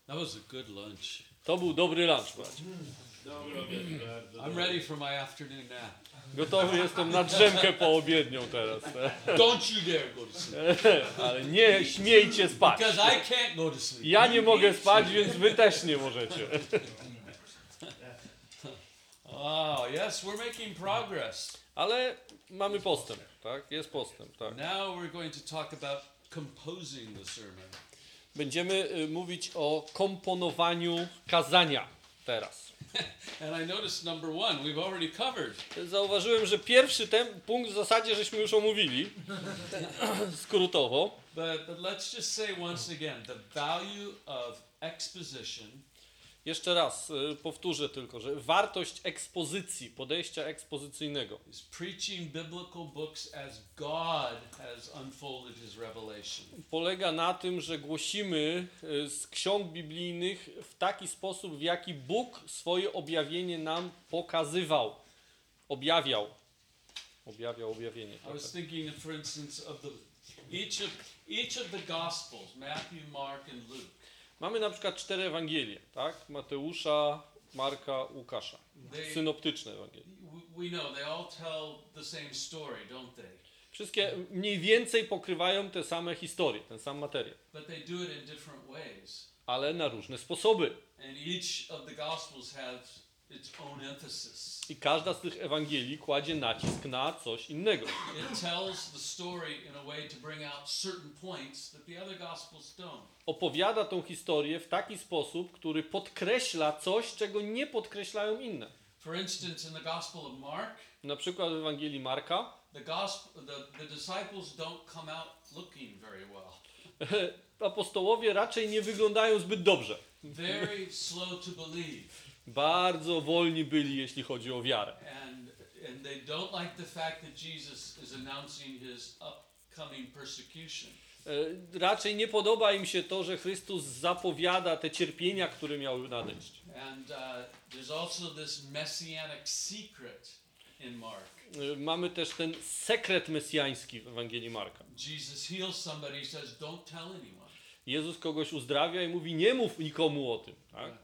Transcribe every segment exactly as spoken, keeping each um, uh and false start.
That was a good lunch. To był dobry lunch. I'm ready for my afternoon nap. Gotowy jestem na drzemkę poobiednią teraz. Don't you dare go to sleep. Ale nie śmiejcie spać. Because I can't go to sleep. Ja nie mogę spać, więc wy też nie możecie. Oh, yes, we're making progress. Ale mamy postęp, tak? Jest postęp, tak. Now we're going to talk about composing the sermon. Będziemy y, mówić o komponowaniu kazania teraz. And I noticed number one, we've already covered. Zauważyłem, że pierwszy ten punkt w zasadzie żeśmy już omówili, skrótowo. But, but let's just say once again, the value of exposition. Jeszcze raz y, powtórzę tylko, że wartość ekspozycji, podejścia ekspozycyjnego Is preaching biblical books as God has unfolded his revelation. polega na tym, że głosimy y, z ksiąg biblijnych w taki sposób, w jaki Bóg swoje objawienie nam pokazywał, objawiał. Objawiał objawienie. I was thinking, for instance, of the each of each of the Gospels, Matthew, Mark, and Luke. Mamy na przykład cztery Ewangelie, tak? Mateusza, Marka, Łukasza. They, Synoptyczne Ewangelie. we know they all tell the same story, don't they? Wszystkie mniej więcej pokrywają te same historie, ten sam materiał, But they do it in different ways. ale na różne sposoby. And each of the Gospels has its own emphasis. I każda z tych Ewangelii kładzie nacisk na coś innego. It tells the story in a way to bring out certain points that the other Gospels don't. Opowiada tą historię w taki sposób, który podkreśla coś, czego nie podkreślają inne. For instance, in the Gospel of Mark, Na przykład w Ewangelii Marka the gospel, the, the disciples don't come out looking very well. apostołowie raczej nie wyglądają zbyt dobrze. Very slow to believe. Bardzo wolni byli, jeśli chodzi o wiarę. And, and they don't like the fact that Jesus is announcing his upcoming persecution. E, Raczej nie podoba im się to, że Chrystus zapowiada te cierpienia, które miały nadejść. And uh, there's also this messianic secret in Mark. E, Mamy też ten sekret mesjański w Ewangelii Marka. Jesus heals somebody, he says, don't tell anyone. Jezus kogoś uzdrawia i mówi, nie mów nikomu o tym. Tak?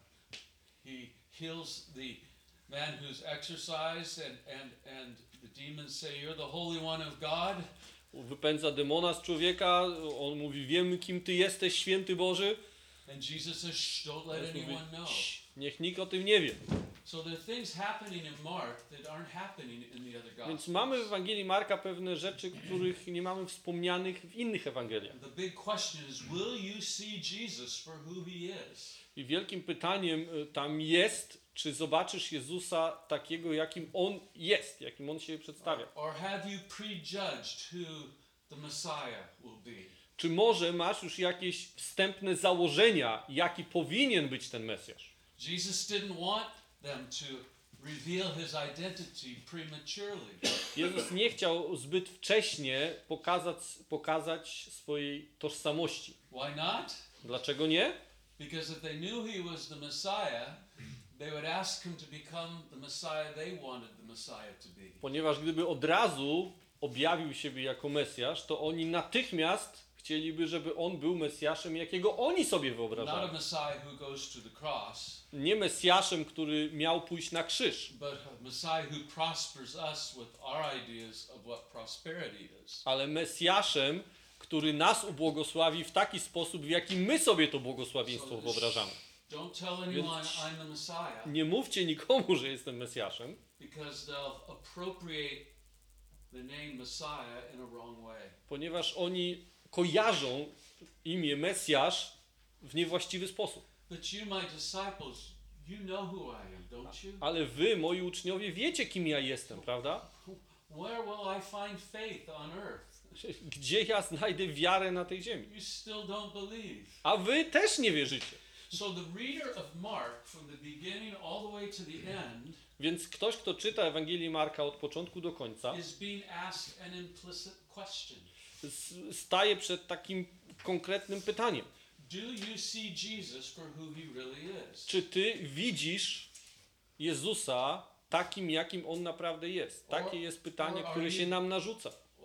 He heals the man who's exorcised, and, and, and the demons say, you're the Holy One of God. Wypędza demona z człowieka, on mówi, wiemy kim ty jesteś, święty Boży. And Jesus says, shh, don't let Jezus mówi, anyone know. "Cii, niech nikt o tym nie wie. So there are things happening in Mark that aren't happening in the other Więc Gospels. mamy w Ewangelii Marka pewne rzeczy, których nie mamy wspomnianych w innych Ewangeliach. The big question is, will you see Jesus for who he is? I wielkim pytaniem y, tam jest, czy zobaczysz Jezusa takiego, jakim On jest, jakim On się przedstawia. Or have you prejudged who the Messiah will be? Czy może masz już jakieś wstępne założenia, jaki powinien być ten Mesjasz? Jesus didn't want them to reveal his identity prematurely. Jezus nie chciał zbyt wcześnie pokazać, pokazać swojej tożsamości. Why not? Dlaczego nie? Because if they knew he was the Messiah, they would ask him to become the Messiah they wanted the Messiah to be. Ponieważ gdyby od razu objawił siebie jako Mesjasz, to oni natychmiast chcieliby, żeby On był Mesjaszem, jakiego oni sobie Not a wyobrażają. Messiah who goes to the cross, Nie Mesjaszem, który miał pójść na krzyż, but a Messiah who prospers us with our ideas of what prosperity is. ale Mesjaszem, który nas ubłogosławi w taki sposób, w jaki my sobie to błogosławieństwo wyobrażamy. Don't tell anyone I'm the Messiah, Nie mówcie nikomu, że jestem Mesjaszem, because they'll appropriate the name Messiah in a wrong way. ponieważ oni kojarzą imię Mesjasz w niewłaściwy sposób. But you, my disciples, you know who I am, don't you? Ale wy, moi uczniowie, wiecie, kim ja jestem, prawda? Where will I find faith on earth? Gdzie ja znajdę wiarę na tej ziemi? You still don't believe. A wy też nie wierzycie. So the reader of Mark, from the beginning all the way to the end, Więc ktoś, kto czyta Ewangelię Marka od początku do końca, is being asked an implicit question. s- staje przed takim konkretnym pytaniem. Do you see Jesus for who he really is? Czy ty widzisz Jezusa takim, jakim On naprawdę jest? Takie jest pytanie, które się nam narzuca.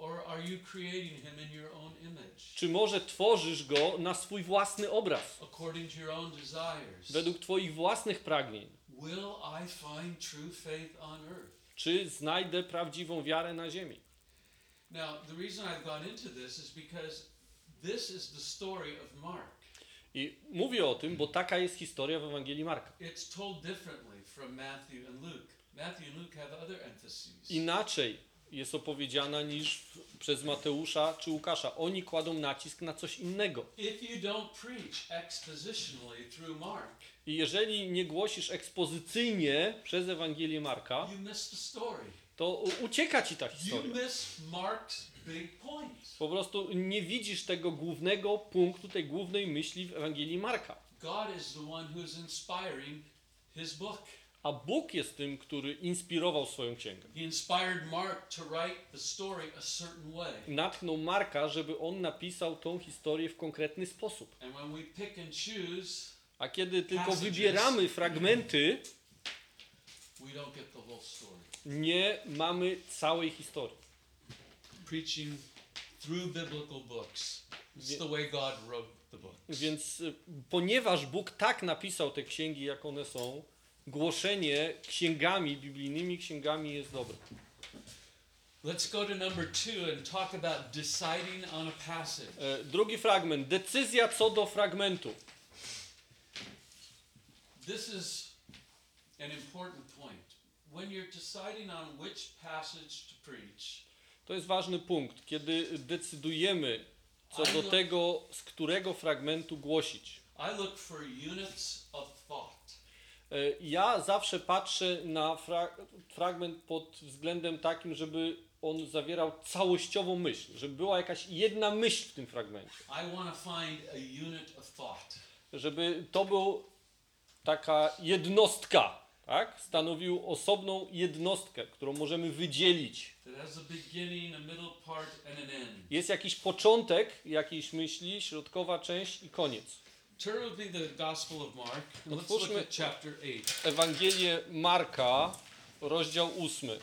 or are you creating him in your own image? Czy może tworzysz go na swój własny obraz, According to your own desires? według twoich własnych pragnień? Will I find true faith on earth? Czy znajdę prawdziwą wiarę na ziemi? Now, the reason I've gone into this is because this is the story of Mark. I mówię o tym, bo taka jest historia w Ewangelii Marka. It's told differently from Matthew and Luke. Matthew and Luke have other emphases. Inaczej jest opowiedziana niż w- przez Mateusza czy Łukasza. Oni kładą nacisk na coś innego. If you don't preach expositionally through Mark, I jeżeli nie głosisz ekspozycyjnie przez Ewangelię Marka, you miss the story. to u- ucieka ci ta You historia. miss Mark's big point. Po prostu nie widzisz tego głównego punktu, tej głównej myśli w Ewangelii Marka. God is the one who's inspiring his book. A Bóg jest tym, który inspirował swoją księgę. He inspired Mark to write the story a certain way. Natchnął Marka, żeby on napisał tą historię w konkretny sposób. And when we pick and choose, A kiedy tylko Passages. wybieramy fragmenty, we don't get the whole story. nie mamy całej historii. Preaching through biblical books. It's Wie- the way God wrote the books. Więc y, ponieważ Bóg tak napisał te księgi, jak one są, głoszenie księgami biblijnymi, księgami jest dobre. Let's go to number two and talk about deciding on a passage. E, drugi fragment. Decyzja co do fragmentu. This is an important point. When you're deciding on which passage to preach, To jest ważny punkt, kiedy decydujemy co do Ale- tego, z którego fragmentu głosić. I look for units of thought. E, Ja zawsze patrzę na fra fragment pod względem takim, żeby on zawierał całościową myśl, żeby była jakaś jedna myśl w tym fragmencie. I want to find a unit of thought. Żeby to był taka jednostka, tak? Stanowił osobną jednostkę, którą możemy wydzielić. That has a beginning, a middle part, and an end. Jest jakiś początek jakiejś myśli, środkowa część i koniec. Turn with me to the Gospel of Mark. and Let's look Otwórzmy- at chapter eight. Ewangelię Marka, rozdział ósmy.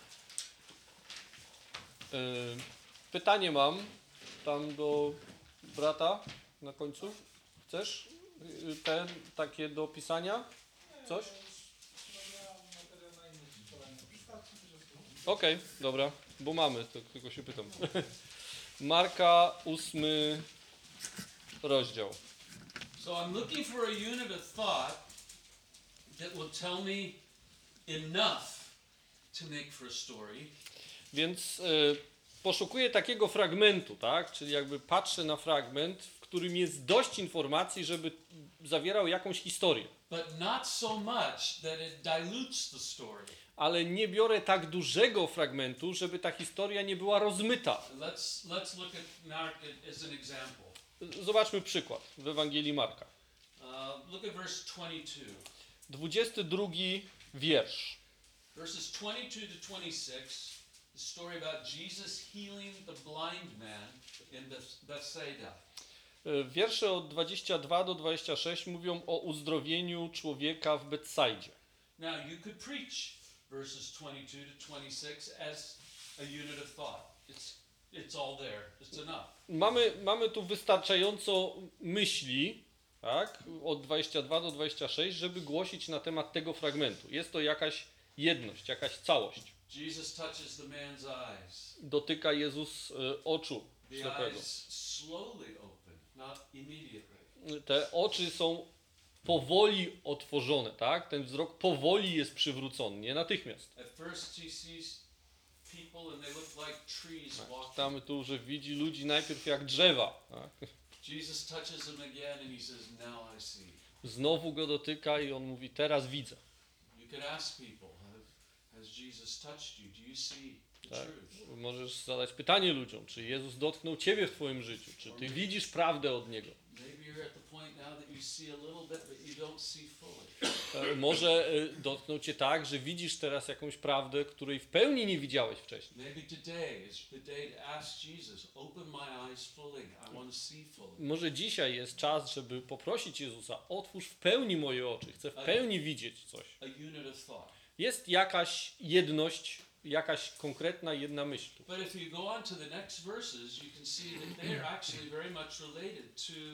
Yy, Pytanie mam tam do brata na końcu. Chcesz yy, ten, takie do pisania? Coś? Okej, dobra, bo mamy, to tylko się pytam. Marka, ósmy rozdział. So I'm looking for a unit of thought that will tell me enough to make for a story, Więc y, poszukuję takiego fragmentu, tak? Czyli jakby patrzę na fragment, w którym jest dość informacji, żeby zawierał jakąś historię. but not so much that it dilutes the story. Ale nie biorę tak dużego fragmentu, żeby ta historia nie była rozmyta. Let's let's look at Mark as an example. Zobaczmy przykład w Ewangelii Marka. Uh, look at verse twenty-two. dwudziesty drugi wiersz. Verses twenty-two to twenty-six, the story about Jesus healing the blind man in Beth- Bethsaida. Y, Wiersze od dwudziestego drugiego do dwudziestego szóstego mówią o uzdrowieniu człowieka w Betsaidzie. Now you could preach verses twenty-two to twenty-six as a unit of thought. It's it's all there. It's enough. Mamy, mamy tu wystarczająco myśli, tak, od dwudziestego drugiego do dwudziestego szóstego, żeby głosić na temat tego fragmentu. Jest to jakaś jedność, jakaś całość. Jesus touches the man's eyes. Dotyka Jezus y, oczu The ślepego. eyes slowly open, not immediately. Te oczy są powoli otworzone, tak? Ten wzrok powoli jest przywrócony, nie natychmiast. At first he sees people and they look like trees walking. Czytamy tu, że widzi ludzi najpierw jak drzewa. Tak? Jesus touches him again and he says, now I see. Znowu go dotyka i on mówi, teraz widzę. You could ask people, "Have- has Jesus touched you? Do you see the Tak. truth? Możesz zadać pytanie ludziom, czy Jezus dotknął ciebie w twoim życiu, czy ty widzisz prawdę od Niego. Maybe you're at the point now that you see a little bit, but you don't see fully. E, Może e, dotknął cię tak, że widzisz teraz jakąś prawdę, której w pełni nie widziałeś wcześniej. Maybe today is the day to ask Jesus, open my eyes fully. I want to see fully. Może dzisiaj jest czas, żeby poprosić Jezusa, otwórz w pełni moje oczy, chcę w pełni widzieć coś. A unit of thought. Jest jakaś jedność jakaś konkretna jedna myśl. But if you go on to the next verses, you can see that they are actually very much related to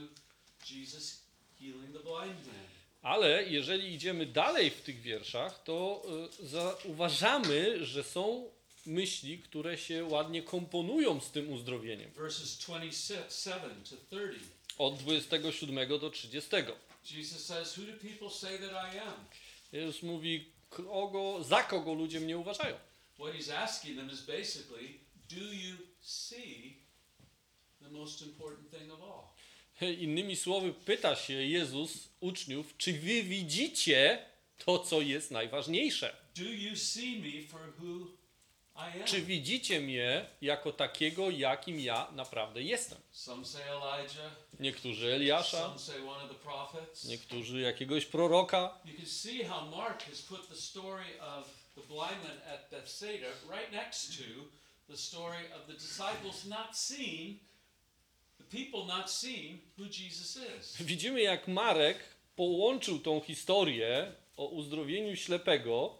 Jesus healing the blind man. Ale jeżeli idziemy dalej w tych wierszach, to y, zauważamy, że są myśli, które się ładnie komponują z tym uzdrowieniem. Verses twenty-seven to thirty. Od dwudziestego siódmego do trzydziestego. Jesus says, "Who do people say that I am?" Jezus mówi, kogo, za kogo ludzie mnie uważają. What he's asking them is basically, do you see the most important thing of all? Innymi słowy, pyta się Jezus uczniów, czy wy widzicie to, co jest najważniejsze? Do you see me for who I am? Czy widzicie mnie jako takiego, jakim ja naprawdę jestem? Some say Elijah, Niektórzy Eliasza, some say one of the prophets. niektórzy jakiegoś proroka. You can see how Mark has put the story of the blind man at Bethsaida right next to the story of the disciples not seeing, the people not seeing who Jesus is. Widzimy, jak Marek połączył tą historię o uzdrowieniu ślepego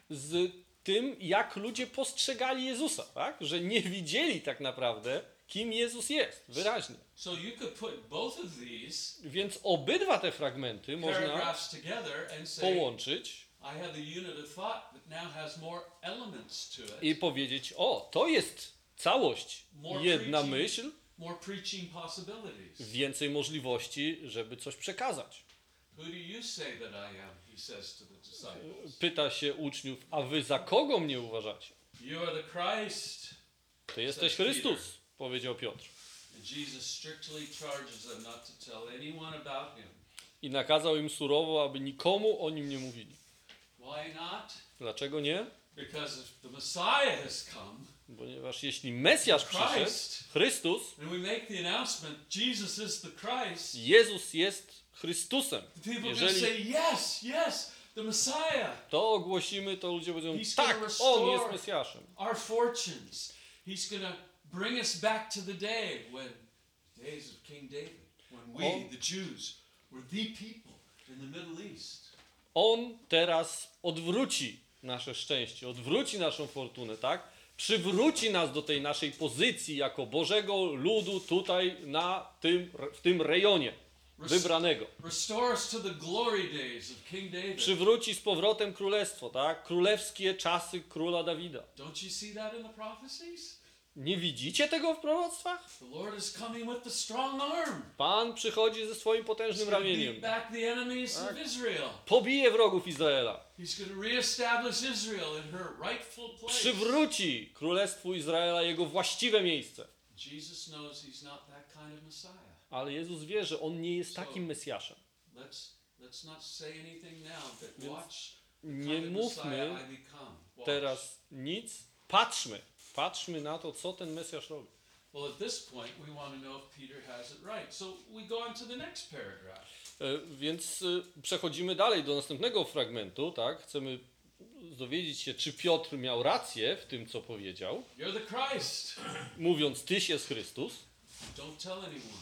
z tym, jak ludzie postrzegali Jezusa, tak? Że nie widzieli tak naprawdę, kim Jezus jest, wyraźnie. So you could put both of these Więc obydwa te fragmenty można paragraphs together and say, połączyć I have the unit of thought that now has more elements to it, i powiedzieć, o, to jest całość, More jedna preaching. myśl, more preaching possibilities. więcej możliwości, żeby coś przekazać. Who do you say that I am? He says to the disciples. Pyta się uczniów, a wy za kogo mnie uważacie? You are the Christ. Ty jesteś Chrystus, powiedział Piotr. And Jesus strictly charges them not to tell anyone about him. I nakazał im surowo, aby nikomu o nim nie mówili. Why not? Dlaczego nie? Because if the Messiah has come, Ponieważ jeśli Mesjasz przyszedł, Christ, Chrystus, and we make the announcement, Jesus is the Christ, Jezus jest Chrystusem. the people are going to Jeżeli say, yes, yes, the Messiah. to ogłosimy, to ludzie powiedzą, He's tak, gonna On jest restore Mesjaszem. our fortunes. He's going to bring us back to the day when, days of King David, when we, On- the Jews, were the people in the Middle East. On teraz odwróci nasze szczęście, odwróci naszą fortunę, tak? Przywróci nas do tej naszej pozycji jako Bożego ludu tutaj na tym, w tym rejonie wybranego. Restore us to the glory days of King David. Przywróci z powrotem królestwo, tak? Królewskie czasy króla Dawida. Don't you see that in the prophecies? Nie widzicie tego w proroctwach? The Lord is coming with the strong arm. Pan przychodzi ze swoim He's potężnym going to beat ramieniem. back the enemies of Israel. Pobije wrogów Izraela. He's going to reestablish Israel in her rightful place. Przywróci królestwu Izraela jego właściwe miejsce. Jesus knows he's not that kind of Messiah. Ale Jezus wie, że on nie jest takim Mesjaszem. Let's let's not say anything now, but Więc watch the nie kind of mówmy Messiah I become. Watch. teraz nic. Patrzmy. Patrzmy na to, co ten Mesjasz robi. Well, at this point, we want to know if Peter has it right. So we go on to the next paragraph. E, Więc e, przechodzimy dalej do następnego fragmentu, tak? Chcemy dowiedzieć się, czy Piotr miał rację w tym, co powiedział, You're the Christ. mówiąc, Tyś jest Chrystus. Don't tell anyone.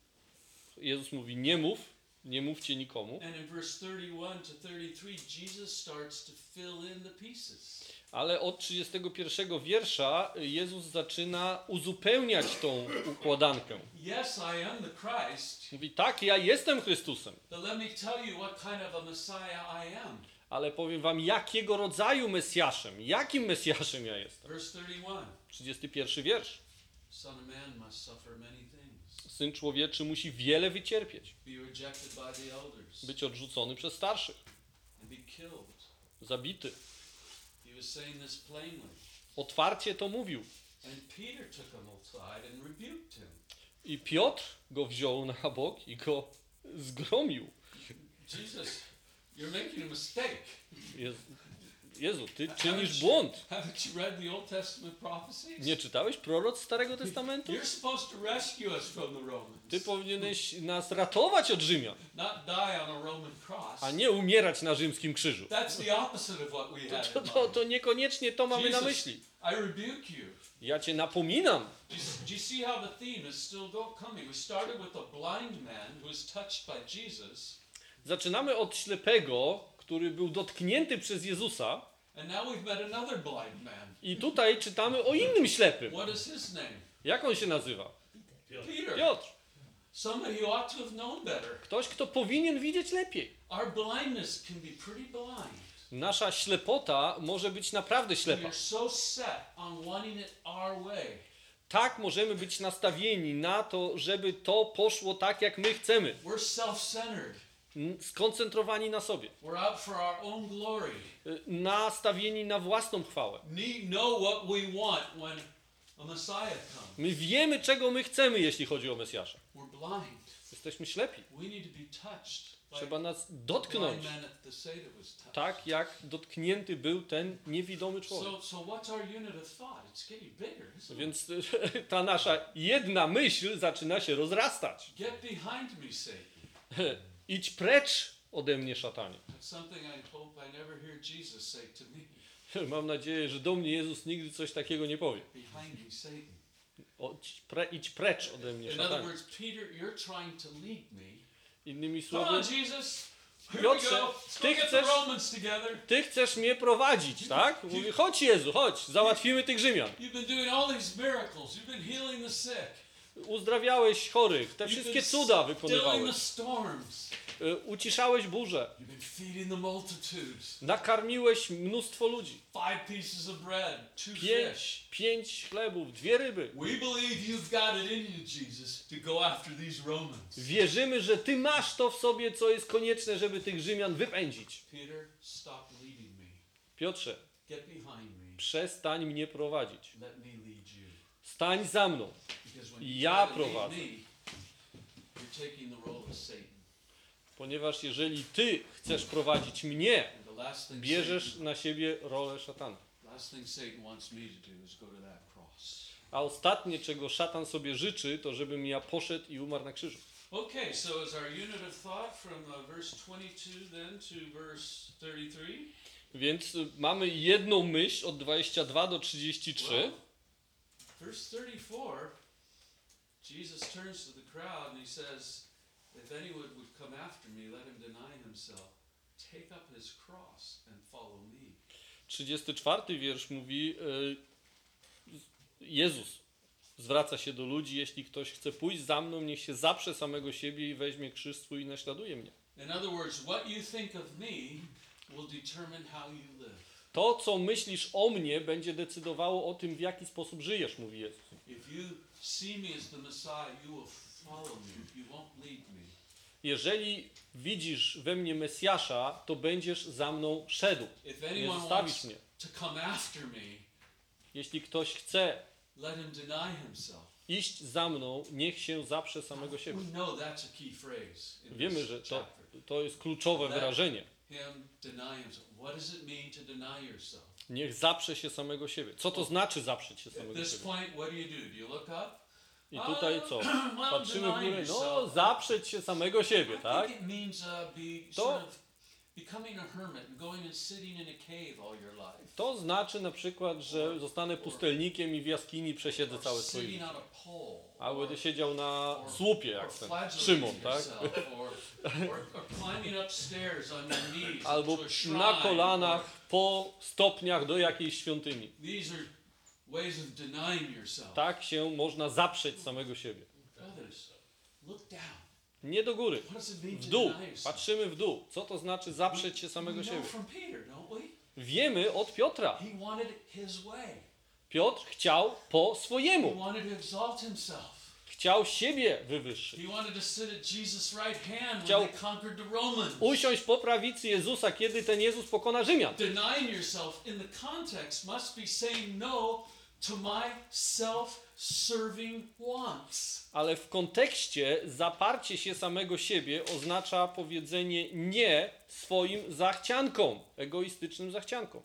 Jezus mówi, nie mów, nie mówcie nikomu. And in verse thirty-one to thirty-three, Jesus starts to fill in the pieces. Ale od trzydziestego pierwszego wiersza Jezus zaczyna uzupełniać tą układankę. Yes, I am the Christ, Mówi, tak, ja jestem Chrystusem, but let me tell you what kind of a Messiah I am. ale powiem wam, jakiego rodzaju Mesjaszem, jakim Mesjaszem ja jestem. Verse thirty-one, trzydziesty pierwszy wiersz. Son of Man must suffer many things, Syn człowieczy musi wiele wycierpieć, be rejected by the elders, być odrzucony przez starszych, and be killed. zabity. He was saying this plainly. Otwarcie to mówił. And Peter took him aside and rebuked him. I Piotr go wziął na bok i go zgromił. Jesus, you're making a mistake. Jezu, Jezu, ty czynisz błąd. Haven't you read the Old Testament prophecies? Nie czytałeś proroc Starego Testamentu? You're supposed to rescue us from the Romans. Ty powinieneś nas ratować od Rzymian, Not die on a Roman cross. a nie umierać na rzymskim krzyżu. That's the opposite of what we had To, in to, mind. to niekoniecznie to mamy na Jesus, myśli. I rebuke you. Ja cię napominam. Do you, do you see how the theme is still go, coming? We started with a blind man who was touched by Jesus. Zaczynamy od ślepego, który był dotknięty przez Jezusa. And now we've met another blind man. I tutaj czytamy o innym ślepym. What is his name? Jak on się nazywa? Peter. Piotr. Somebody who ought to have known better. Ktoś, kto powinien widzieć lepiej. Our blindness can be pretty blind. Nasza ślepota może być naprawdę ślepa. We're so set on wanting it our way. Tak możemy być nastawieni na to, żeby to poszło tak, jak my chcemy. We're self-centered. N- Skoncentrowani na sobie. We're out for our own glory. Y, Nastawieni na własną chwałę. We know what we want when a Messiah comes. My wiemy, czego my chcemy, jeśli chodzi o Mesjasza. We're blind. Jesteśmy ślepi. We need to be touched. Trzeba Like nas the dotknąć. blind man at the Seder was touched. Tak jak dotknięty był ten niewidomy człowiek. So, so what's our unit of thought? It's getting bigger, isn't it? Więc y, ta nasza jedna myśl zaczyna się rozrastać. Get behind me, Satan. Idź precz ode mnie, szatanie. That's something I hope I never hear Jesus say to me. Mam nadzieję, że do mnie Jezus nigdy coś takiego nie powie. Behind me, Satan. O, idź, pre, idź precz ode mnie, In other szatanie. words, Peter, you're trying to lead me. Innymi Come słowy, on, Jesus. Here we Piotrze, go. Let's ty go get the chcesz- Romans together. ty chcesz mnie prowadzić, tak? Mówi, chodź Jezu, chodź, załatwimy tych Rzymian. You've been doing all these miracles. You've been healing the sick. Uzdrawiałeś chorych, te You've wszystkie been cuda stilling wykonywałeś. the storms. Y, Uciszałeś burzę, You've been feeding the multitudes. nakarmiłeś mnóstwo ludzi. Five pieces of bread, two Pięć, fish. pięć chlebów, dwie ryby. We believe you've got it in you, Jesus, to go after these Romans. Wierzymy, że Ty masz to w sobie, co jest konieczne, żeby tych Rzymian wypędzić. Peter, stop leading me. Piotrze, Get behind me. przestań mnie prowadzić. Let me lead you. Stań za mną. Because when Ja you try to lead prowadzę. me, you're taking the role of Satan. Ponieważ jeżeli Ty chcesz prowadzić mnie, And the last thing bierzesz Satan, na siebie rolę szatana. last thing Satan wants me to do is go to that cross. A ostatnie, czego szatan sobie życzy, to żebym ja poszedł i umarł na krzyżu. Okay, so as our unit of thought from uh, verse twenty-two then to verse thirty-three. Więc y, mamy jedną myśl od dwudziestego drugiego do trzydziestego trzeciego. Well, verse thirty-four, Jesus turns to the crowd and he says, if anyone would come after me, let him deny himself, take up his cross and follow me. trzydziesty czwarty wiersz mówi, y, Jezus zwraca się do ludzi, jeśli ktoś chce pójść za mną, niech się zaprze samego siebie i weźmie krzyż swój i naśladuje mnie. In other words, what you think of me will determine how you live. To, co myślisz o mnie, będzie decydowało o tym, w jaki sposób żyjesz, mówi Jezus. If you see me as the Messiah, you will follow me. You won't lead me. Jeżeli widzisz we mnie Mesjasza, to będziesz za mną szedł. If Nie anyone zostawisz wants mnie. to come after me, Jeśli ktoś chce let him deny himself. iść za mną, niech się zaprze samego siebie. We know that's a key phrase in Wiemy, this że to, chapter. to jest kluczowe Let wyrażenie. him deny himself. What does it mean to deny yourself? Niech zaprze się samego siebie. Co to znaczy zaprzeć się At samego this siebie? point, what do you do? Do you look up? I tutaj co? Well, Patrzymy w deny górę, no yourself. zaprzeć się samego siebie, I tak? think it means uh, be To- sort of becoming a hermit and going and sitting in a cave all your life. To znaczy na przykład, że zostanę pustelnikiem i w jaskini przesiedzę Or całe swoje sitting życie. on a pole. A będę siedział na or- słupie, or jak ten flagellating Szymon, tak? yourself, or, or, or climbing upstairs on your knees Albo to a shrine, na or- kolanach po stopniach do jakiejś świątyni. These are ways of denying yourself. Tak się można zaprzeć samego siebie. Brothers, look down. Nie do góry, What does it mean w to dół. deny yourself? Patrzymy w dół. Co to znaczy zaprzeć się We samego know siebie? from Peter, don't we? Wiemy od Piotra. He wanted his way. Piotr chciał po He swojemu. wanted to exalt himself. Chciał siebie wywyższyć. He wanted to sit at Jesus' right hand Chciał- when they conquered the Romans. Usiąść po prawicy Jezusa, kiedy ten Jezus pokona Rzymian. Denying yourself in the context must be saying no to my self-serving wants. Ale w kontekście zaparcie się samego siebie oznacza powiedzenie nie swoim zachciankom, egoistycznym zachciankom.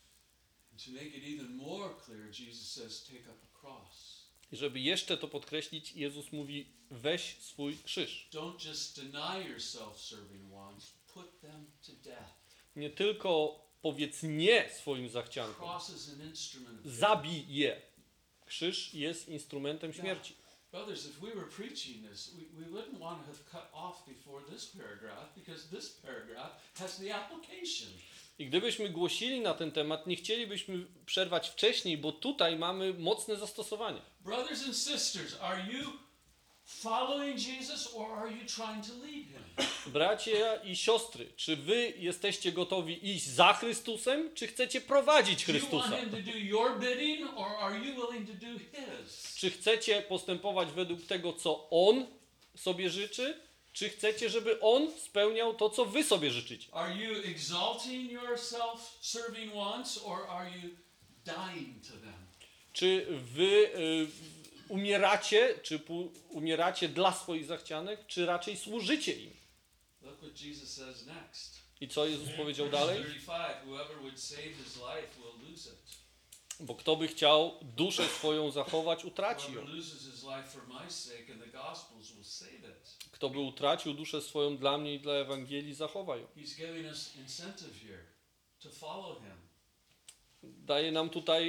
To make it even more clear, Jesus says, take up a cross. I żeby jeszcze to podkreślić, Jezus mówi weź swój krzyż. Don't just deny your self-serving wants, put them to death. Nie tylko powiedz nie swoim zachciankom, Cross is an instrument of death. zabij je. Krzyż jest instrumentem śmierci. Brothers, if we were preaching this, we, we wouldn't want to have cut off before this paragraph because this paragraph has the application. I gdybyśmy głosili na ten temat, nie chcielibyśmy przerwać wcześniej, bo tutaj mamy mocne zastosowanie. Brothers and sisters, are you following Jesus or are you trying to lead him? Bracia i siostry, czy wy jesteście gotowi iść za Chrystusem, czy chcecie prowadzić Do you want Chrystusa? him to do your bidding or are you willing to do his? Czy chcecie postępować według tego, co On sobie życzy, czy chcecie, żeby On spełniał to, co wy sobie życzycie? Are you exalting yourself serving once or are you dying to them? Czy wy y, umieracie, czy pu, umieracie dla swoich zachcianek, czy raczej służycie im? Look what Jesus says next. I co Jezus powiedział Verse dalej? thirty-five, whoever would save his life will lose it. Bo kto by chciał duszę swoją zachować, utraci ją. Whoever loses his life for my sake and the gospels will save it. Kto by utracił duszę swoją dla mnie i dla Ewangelii, zachowa ją. He's giving us incentive here to follow him. Daje nam tutaj,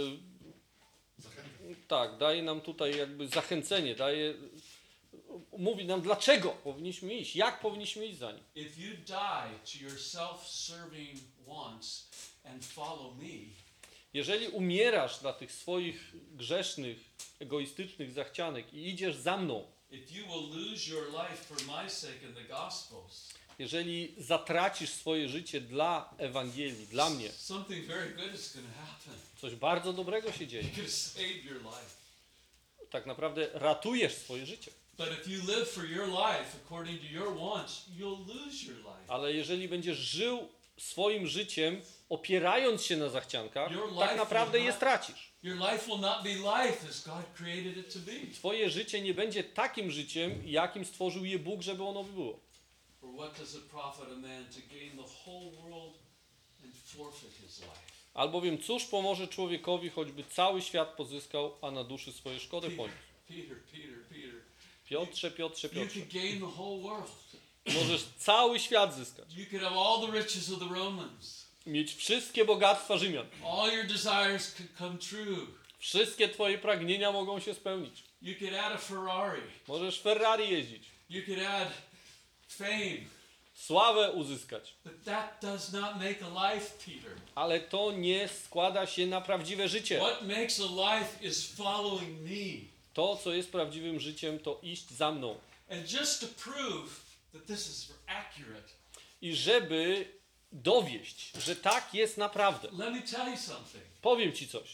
e, tak, daje nam tutaj jakby zachęcenie, daje, mówi nam dlaczego powinniśmy iść, jak powinniśmy iść za nim. If you die to your self-serving wants and follow me, Jeżeli umierasz dla tych swoich grzesznych, egoistycznych zachcianek i idziesz za mną, if you will lose your life for my sake and the gospels, jeżeli zatracisz swoje życie dla Ewangelii, dla mnie, something very good is going to happen. coś bardzo dobrego się dzieje. You're going to save your life. Tak naprawdę ratujesz swoje życie. But if you live for your life according to your wants, you'll lose your life. Ale jeżeli będziesz żył swoim życiem, opierając się na zachciankach, Your tak life naprawdę will je not- stracisz. Your life will not be life as God created it to be. Twoje życie nie będzie takim życiem, jakim stworzył je Bóg, żeby ono było. For what does it profit a man to gain the whole world and forfeit his life? Albowiem cóż pomoże człowiekowi, choćby cały świat pozyskał, a na duszy swoje szkodę poniósł. Peter, Peter, Peter. Piotrze, Piotrze, You Piotrze. could gain the whole world. Możesz cały świat zyskać. You could have all the riches of the Romans. Mieć wszystkie bogactwa Rzymian. All your desires could come true. Wszystkie twoje pragnienia mogą się spełnić. You could add a Ferrari. Możesz Ferrari jeździć. You could add fame. Sławę uzyskać. But that does not make a life, Peter. Ale to nie składa się na prawdziwe życie. What makes a life is following me. To, co jest prawdziwym życiem, to iść za mną. And just to prove that this is accurate, I żeby dowieść, że tak jest naprawdę. let me tell you something. Powiem ci coś.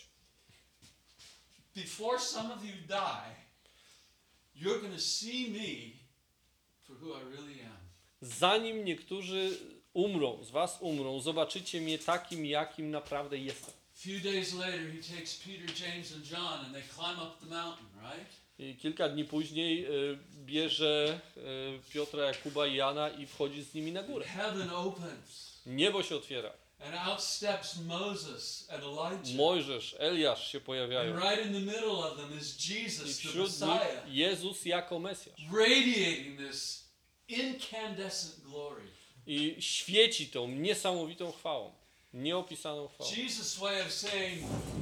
Before some of you die, you're going to see me for who I really am. Zanim niektórzy umrą, z was umrą, zobaczycie mnie takim, jakim naprawdę jestem. A few days later, he takes Peter, James, and John, and they climb up the mountain, right? I kilka dni później y, bierze y, Piotra, Jakuba i Jana i wchodzi z nimi na górę. Heaven opens, Niebo się otwiera. and out steps Moses and Elijah. Mojżesz, Eliasz się pojawiają. And right in the middle of them is I Jesus, the wśród nich Messiah, Jezus jako Mesjasz. radiating this incandescent glory. I świeci tą niesamowitą chwałą. Nieopisaną chwałą. Jesus' way of saying,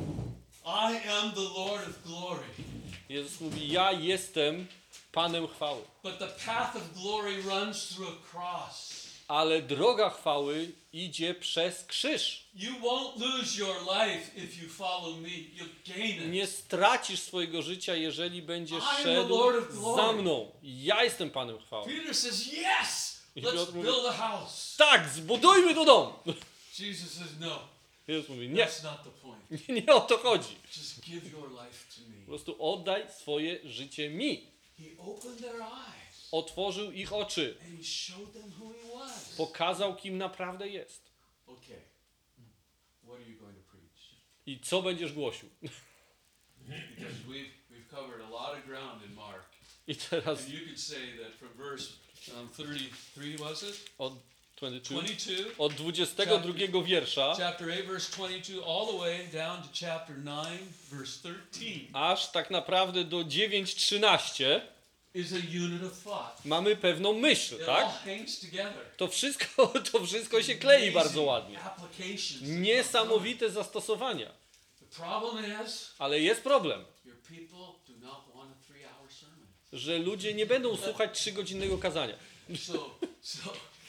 I am the Lord of glory. Jezus mówi, ja jestem Panem chwały. But the path of glory runs through a cross. Ale droga chwały idzie przez krzyż. You won't lose your life if you follow me. You'll gain it. Nie stracisz swojego życia, jeżeli będziesz I am the szedł Lord of glory. za mną. Ja jestem Panem chwały. Peter says, yes, I let's Piotr mówi, build a house. tak, zbudujmy tu dom. Jesus says, no, Jezus mówi, nie, that's not the point. nie o to chodzi. Just give your life to Po me. prostu oddaj swoje życie mi. He opened their eyes Otworzył ich oczy. and he showed them who he was. Pokazał, kim naprawdę jest. Okay, what are you going to preach? I co będziesz głosił. Because we've, we've covered a lot of ground in Mark. I teraz And you could say that from verse um, thirty-three, was it? od, dwudziestego drugiego, twenty-two, od dwudziestego drugiego wiersza chapter eight, verse twenty-two, all the way down to chapter nine, verse thirteen, aż tak naprawdę do dziewięć trzynaście is a unit of thought. mamy pewną myśl, It all tak? hangs together. To wszystko, to wszystko się klei bardzo Amazing ładnie. applications that come from it. Niesamowite zastosowania. The problem is, Ale jest problem, your people do not want a three-hour sermon. że ludzie nie będą słuchać trzygodzinnego kazania. So, so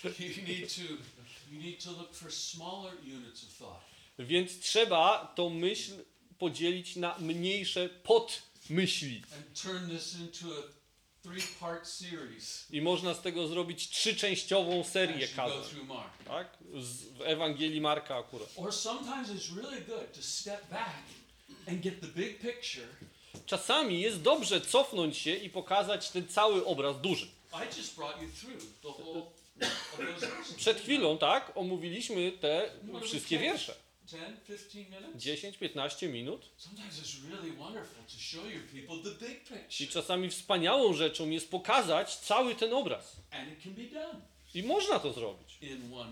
You need to you need to look for smaller units of thought. Więc trzeba tą myśl podzielić na mniejsze podmyśli. And turn this into a three-part series I można z tego zrobić trzyczęściową serię as you go kazań. through Mark. Tak? Z, w Ewangelii Marka akurat. Or sometimes it's really good to step back and get the big picture. Czasami jest dobrze cofnąć się i pokazać ten cały obraz duży. I just brought you through the whole of those verses. Przed chwilą, tak, omówiliśmy te wszystkie wiersze. ten, fifteen minutes? dziesięć piętnaście minut. Sometimes it's really wonderful to show your people the big I picture. czasami wspaniałą rzeczą jest pokazać cały ten obraz. And it can be done I można to zrobić. in one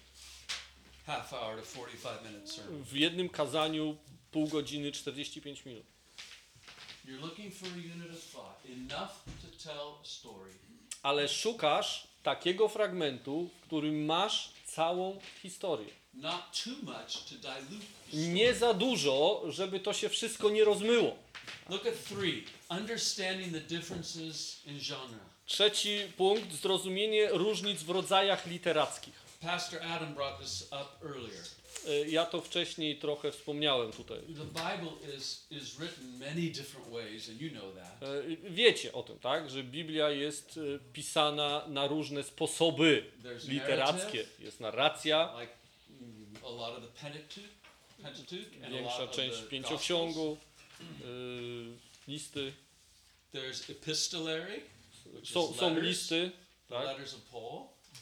half hour to forty-five minute sermon. W jednym kazaniu pół godziny, czterdzieści pięć minut. You're looking for a unit of thought, enough to tell a story. Ale szukasz takiego fragmentu, w którym masz całą historię. Not too much to dilute the story. Nie za dużo, żeby to się wszystko nie rozmyło. Look at three. Understanding the differences in genre. Trzeci punkt, zrozumienie różnic w rodzajach literackich. Pastor Adam brought this up earlier. E, Ja to wcześniej trochę wspomniałem tutaj. The Bible is, is written many different ways, and you know that. E, Wiecie o tym, tak? Że Biblia jest e, pisana na różne sposoby There's literackie. narrative, Jest narracja, like mm, a lot of the Pentateuch, Pentateuch and a lot większa of część the pięcioksiągu, Gospels. e, listy. There's epistolary, which Są, is są letters, listy, the tak? letters of Paul.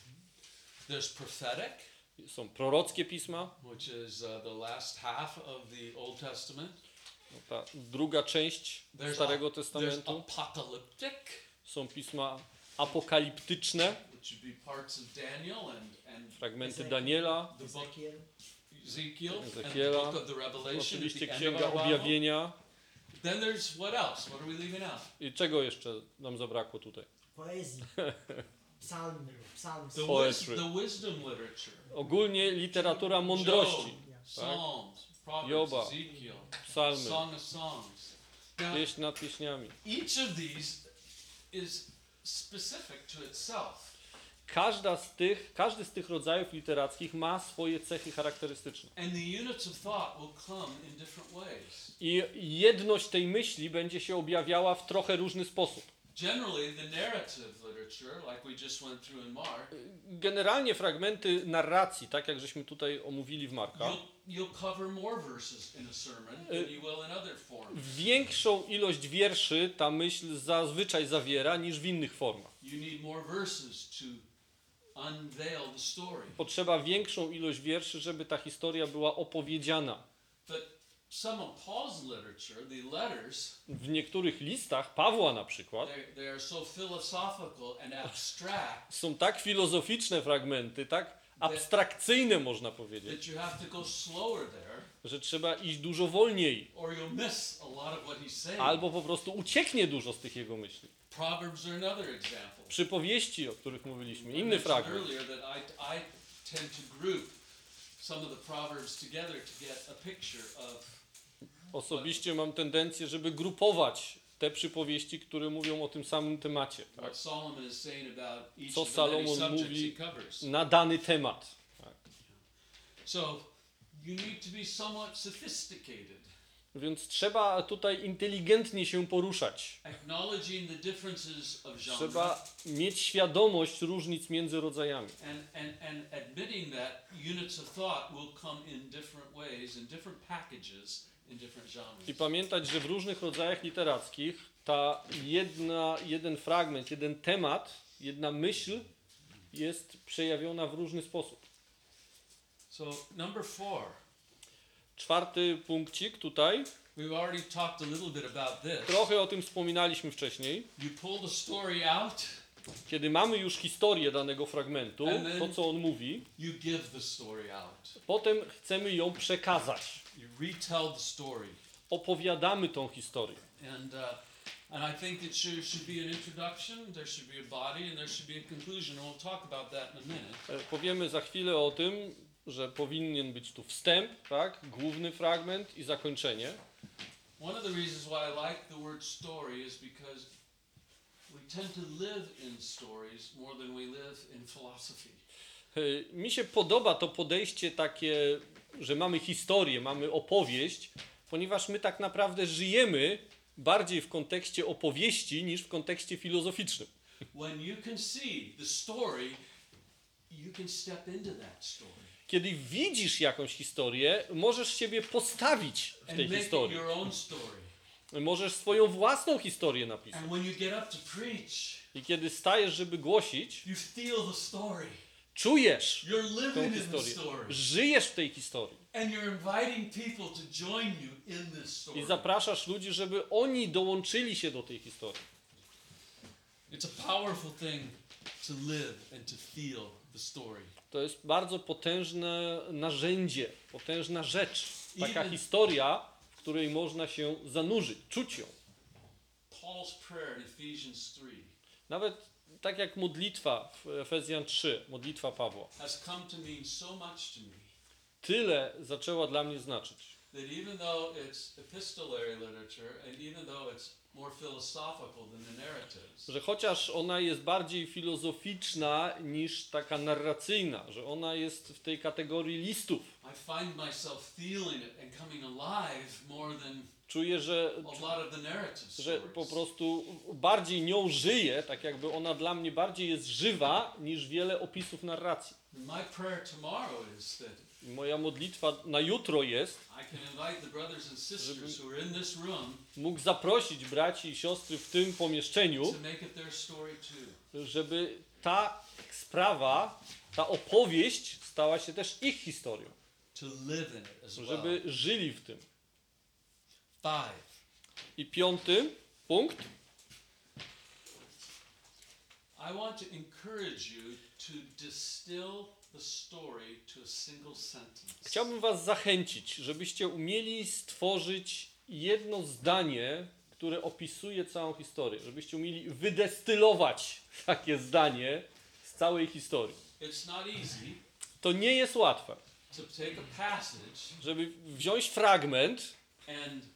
There's prophetic, Są prorockie pisma. which is uh, the last half of the Old Testament. No, ta druga część There's, Starego a- there's Testamentu. apocalyptic, Są pisma apokaliptyczne, which would be parts of Daniel and, and fragmenty Daniela, the book Ezekiel. Ezekiel and the Ezekiela, book of the Revelation at oczywiście the end of Księga our Bible. Objawienia. Then there's what else? What are we leaving out? I czego jeszcze nam zabrakło tutaj? Poezji. Psalmy. Psalms. The, wis- Poetry. the wisdom literature. Ogólnie literatura mądrości, Job, Psalms, Proverbs, Joba, Ezekiel, psalmy, Song of Songs. Now, pieśń nad pieśniami. each of these is specific to itself. Każda z tych, każdy z tych rodzajów literackich ma swoje cechy charakterystyczne. And the units of thought will come in different ways. I jedność tej myśli będzie się objawiała w trochę różny sposób. Generally, the narrative literature, like we just went through in Mark, Generalnie fragmenty narracji, tak jak żeśmy tutaj omówili w Marka, you'll, you'll cover more verses in a sermon than you will in other forms. większą ilość wierszy ta myśl zazwyczaj zawiera niż w innych formach. You need more verses to unveil the story. Potrzeba większą ilość wierszy, żeby ta historia była opowiedziana. But some of Paul's literature, the letters, W niektórych listach Pawła na przykład they, they are so philosophical and abstract są tak filozoficzne fragmenty, tak abstrakcyjne można powiedzieć, that you have to go slower there, że trzeba iść dużo wolniej, or you'll miss a lot of what he's saying. albo po prostu ucieknie dużo z tych jego myśli. Proverbs are another example. Przypowieści, o których mówiliśmy, I inny mentioned fragment. earlier that I, I tend to group some of the Proverbs together to get a picture of Osobiście mam tendencję, żeby grupować te przypowieści, które mówią o tym samym temacie, tak? what Solomon is saying about each Co of the many Salomon subjects mówi he covers. na dany temat. Tak. So you need to be somewhat sophisticated, Więc trzeba tutaj inteligentnie się poruszać. acknowledging the differences of genre Trzeba mieć świadomość różnic między rodzajami. and, and, and admitting that units of thought will come in different ways, in different packages, in different genres. I pamiętać, że w różnych rodzajach literackich ta jedna, jeden fragment, jeden temat, jedna myśl jest przejawiona w różny sposób. So number four, Czwarty punkcik tutaj. we've already talked a little bit about this. Trochę o tym wspominaliśmy wcześniej. You pull the story out, Kiedy mamy już historię danego fragmentu, And then- to co on mówi, you give the story out. potem chcemy ją przekazać. You retell the story. Opowiadamy tą historię. And, uh, and I think it should, should be an introduction, there should be a body, and there should be a conclusion. And we'll talk about that in a minute. E, Powiemy za chwilę o tym, że powinien być tu wstęp, tak? Główny fragment i zakończenie. One of the reasons why I like the word story is because we tend to live in stories more than we live in philosophy. Y, Mi się podoba to podejście takie, że mamy historię, mamy opowieść, ponieważ my tak naprawdę żyjemy bardziej w kontekście opowieści niż w kontekście filozoficznym. When you can see the story, you can step into that story Kiedy widzisz jakąś historię, możesz siebie postawić w and tej make it historii. your own story. Możesz swoją własną historię napisać. And when you get up to preach, I kiedy stajesz, żeby głosić, you feel the story. czujesz You're tą living in the historię. story. Żyjesz w tej historii. And you're inviting people to join you in this story. I zapraszasz ludzi, żeby oni dołączyli się do tej historii. It's a powerful thing to live and to feel the story. To jest bardzo potężne narzędzie, potężna rzecz. Taka Even- historia, w której można się zanurzyć, czuć ją. Paul's prayer in Ephesians three Nawet tak jak modlitwa w Efezjan trzy, modlitwa Pawła. has come to mean so much to me Tyle zaczęła dla mnie znaczyć, that even though it's epistolary literature and even though it's more philosophical than the narratives, że chociaż ona jest bardziej filozoficzna niż taka narracyjna, że ona jest w tej kategorii listów. I find myself feeling it and coming alive more than Czuję, że, a lot of the narrative że stories. po prostu bardziej nią żyję, tak jakby ona dla mnie bardziej jest żywa niż wiele opisów narracji. My prayer tomorrow is that I moja modlitwa na jutro jest, I can invite the brothers and sisters who are in this room mógł zaprosić braci i siostry w tym pomieszczeniu, to make it their story too. żeby ta sprawa, ta opowieść stała się też ich historią, To live in it as well. żeby żyli w tym. Five. I piąty punkt. I want to encourage you to distill the story to a single sentence. Chciałbym was zachęcić, żebyście umieli stworzyć jedno zdanie, które opisuje całą historię. Żebyście umieli wydestylować takie zdanie z całej historii. It's not easy To nie jest łatwe, to take a passage żeby wziąć fragment and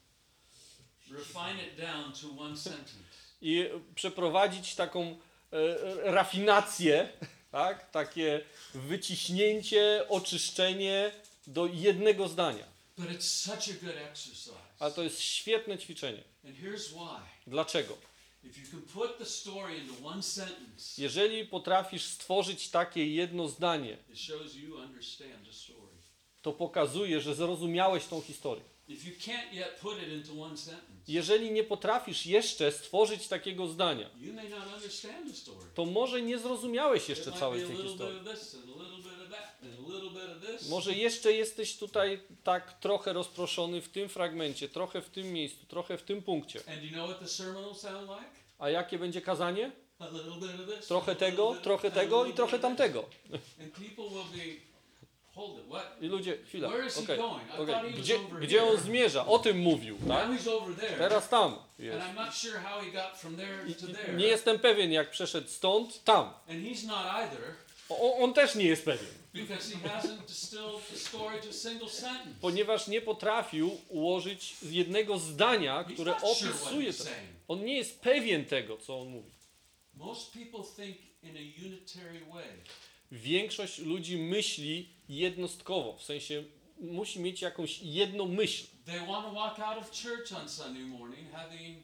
refine it down to one sentence. i przeprowadzić taką e, rafinację, tak? Takie wyciśnięcie, oczyszczenie do jednego zdania. But it's such a good exercise. Ale to jest świetne ćwiczenie. And here's why. Dlaczego? If you can put the story into one sentence, Jeżeli potrafisz stworzyć takie jedno zdanie, it shows you understand the story. to pokazuje, że zrozumiałeś tą historię. If you can't yet put it into one sentence, Jeżeli nie potrafisz jeszcze stworzyć takiego zdania, you may not understand the story. to może nie zrozumiałeś It jeszcze might be całej a tej little bit historii. of this and a little bit of that and a little bit of this. Może jeszcze jesteś tutaj tak trochę rozproszony w tym fragmencie, trochę w tym miejscu, trochę w tym punkcie. And you know what the sermon will sound like? A jakie będzie kazanie? A little bit of this. Trochę a little tego, bit- trochę and a tego little i bit trochę of this. tamtego. And people will be, hold it, what? I ludzie, chwila, Where is he okej, going? I okej. thought he was Gdzie, over gdzie on here. zmierza? O tym mówił, tak? Now he's over there. Teraz tam And jest. I'm not sure how he got from there I, to i, there. nie jestem pewien, jak przeszedł stąd, tam. And he's not either O, on też nie jest pewien, because he hasn't distilled the story to a single sentence. ponieważ nie potrafił ułożyć z jednego zdania, He's które not sure what opisuje he's to. saying. On nie jest pewien tego, co on mówi. Most people think in a unitary way. Większość ludzi myśli jednostkowo, w sensie musi mieć jakąś jedną myśl. They want to walk out of church on Sunday morning having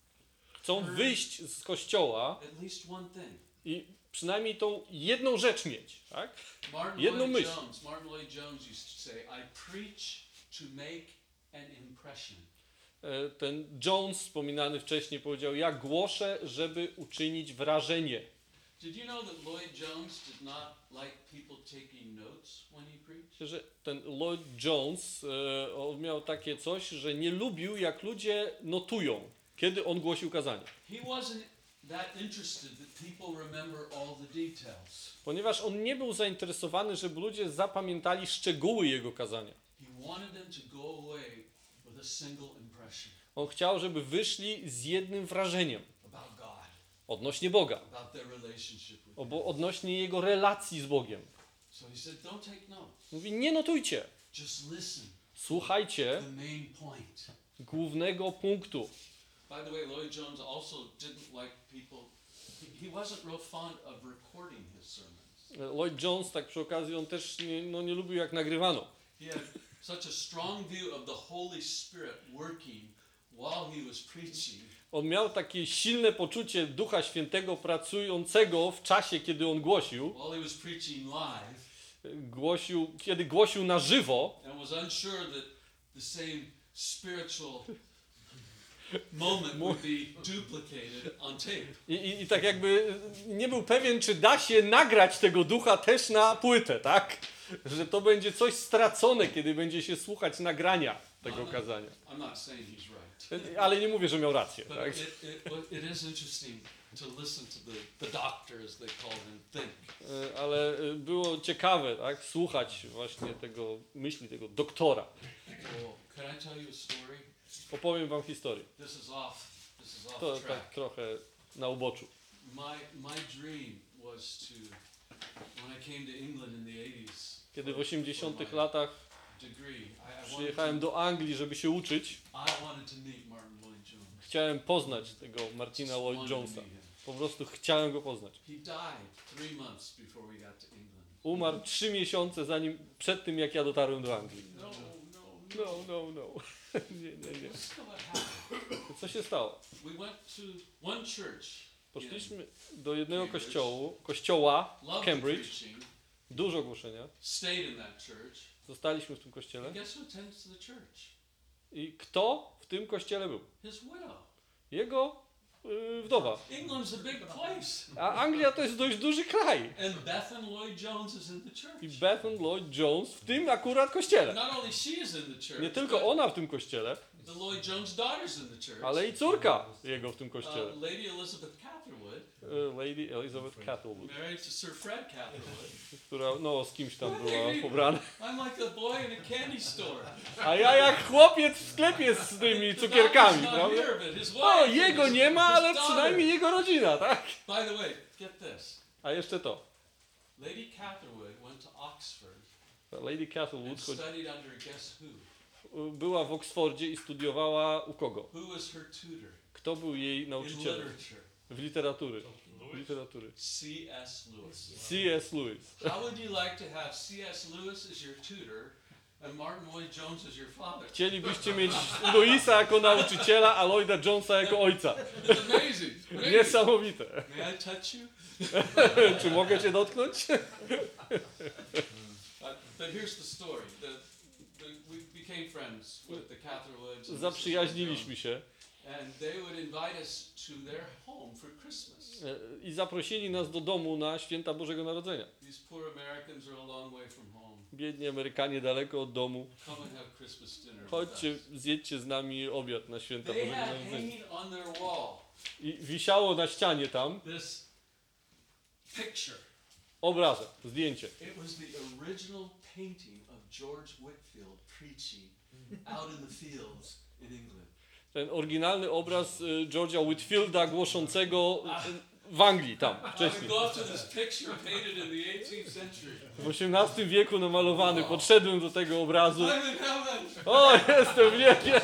Chcą wyjść z kościoła at least one thing. i przynajmniej tą jedną rzecz mieć, tak? Martin Jedną Lloyd myśl. Jones, Martin Lloyd Jones used to say, I preach to make an impression. E, Ten Jones wspominany wcześniej powiedział, ja głoszę, żeby uczynić wrażenie. Did you know that Lloyd Jones did not like people taking notes when he preached? Że ten Lloyd Jones, e, on miał takie coś, że nie lubił, jak ludzie notują, kiedy on głosił kazanie. He wasn't that interested that people remember all the details. Ponieważ on nie był zainteresowany, żeby ludzie zapamiętali szczegóły jego kazania. He wanted them to go away with a single impression On chciał, żeby wyszli z jednym wrażeniem about God, odnośnie Boga, about their relationship with Him. albo odnośnie jego relacji z Bogiem. So he said, don't take notes. Mówi, nie notujcie, Just listen. słuchajcie The main point. głównego punktu. By the way, Lloyd Jones also didn't like people. He, he wasn't real fond of recording his sermons. Lloyd Jones, tak przy okazji, on też nie, no, nie lubił jak nagrywano. He had such a strong view of the Holy Spirit working while he was preaching. On miał takie silne poczucie Ducha Świętego pracującego w czasie, kiedy on głosił. While he was preaching live. Głosił, kiedy głosił na żywo. And was unsure that the same spiritual moment would be duplicated on tape. I, i, I tak jakby nie był pewien, czy da się nagrać tego ducha też na płytę, tak? Że to będzie coś stracone, kiedy będzie się słuchać nagrania tego kazania. I'm not saying he's right. Ale nie mówię, że miał rację, But tak? it, it, it is interesting to listen to the, the doctor, as they call him, think. Ale było ciekawe, tak? Słuchać właśnie tego myśli, tego doktora. Well, can I tell you a story? Opowiem wam historię. This is off. This is off To track. tak trochę na uboczu. My my dream was to, when I came to England in the eighties. Kiedy w osiemdziesiątych latach Degree, I, I wanted przyjechałem to, do Anglii, żeby się uczyć, I wanted to meet Martin Lloyd Jones. chciałem poznać tego Martina Just Lloyd wanted to Jonesa. meet him. Po prostu chciałem go poznać. He died three months before we got to England. Umarł trzy miesiące zanim, przed tym, jak ja dotarłem do Anglii. No, no, No, no, no. nie, nie, nie. What's what happened? Co się stało? We went to one church. Poszliśmy do jednego kościołu, kościoła w Loved the Cambridge, preaching. dużo głoszenia. Stayed in that church. Zostaliśmy w tym kościele. And guess who attends to the church? I kto w tym kościele był? His widow. Jego y, wdowa. England's a big place. A Anglia to jest dość duży kraj. And Bethan Lloyd Jones is in the church. I Bethan Lloyd Jones w tym akurat kościele. Not only she is in the church, Nie tylko ona w tym kościele, but the Lloyd Jones daughter's in the church. ale i córka jego w tym kościele. Uh, Lady Elizabeth Catherwood, Y, Lady Elizabeth Catherwood, married to Sir Fred Catherwood. która no z kimś tam była pobrana. I'm like a boy in a candy store. A ja jak chłopiec w sklepie z tymi The cukierkami, daughter's not prawda? here, but his wife O, and jego his- nie ma, his ale daughter. przynajmniej jego rodzina, tak? By the way, get this. A jeszcze to. Lady Catherwood went to Oxford Lady and Catherwood studied under guess who? była w Oksfordzie i studiowała u kogo? Who was her tutor Kto był jej in nauczycielem? literature? W literatury. W literatury. C S Lewis. C S Lewis. How would you like to have C S Lewis as your tutor and Martin Lloyd Jones as your father? Chcielibyście mieć Louisa jako nauczyciela, a Lloyda Jonesa jako ojca. It's amazing. amazing. Niesamowite. May I touch you? Czy mogę cię dotknąć? Uh, but here's the story. The, the, we became friends with the Catherwoods. and Zaprzyjaźniliśmy się Missus And they would invite us to their home for Christmas. e, i zaprosili nas do domu na święta Bożego Narodzenia. These poor Americans are a long way from home. Biedni Amerykanie daleko od domu. Come and have Christmas dinner with Chodźcie, us. zjedźcie z nami obiad na święta They Bożego had Narodzenia. hanging on their wall I wisiało na ścianie tam this picture. obrazek, zdjęcie. It was the original painting of George Whitfield preaching out in the fields in England. Ten oryginalny obraz y, George'a Whitfielda głoszącego y, w Anglii tam I would wcześniej. go up to this picture painted in the eighteenth century. W osiemnastym wieku namalowany. Podszedłem do tego obrazu. I'm in heaven. O, jestem w niebie!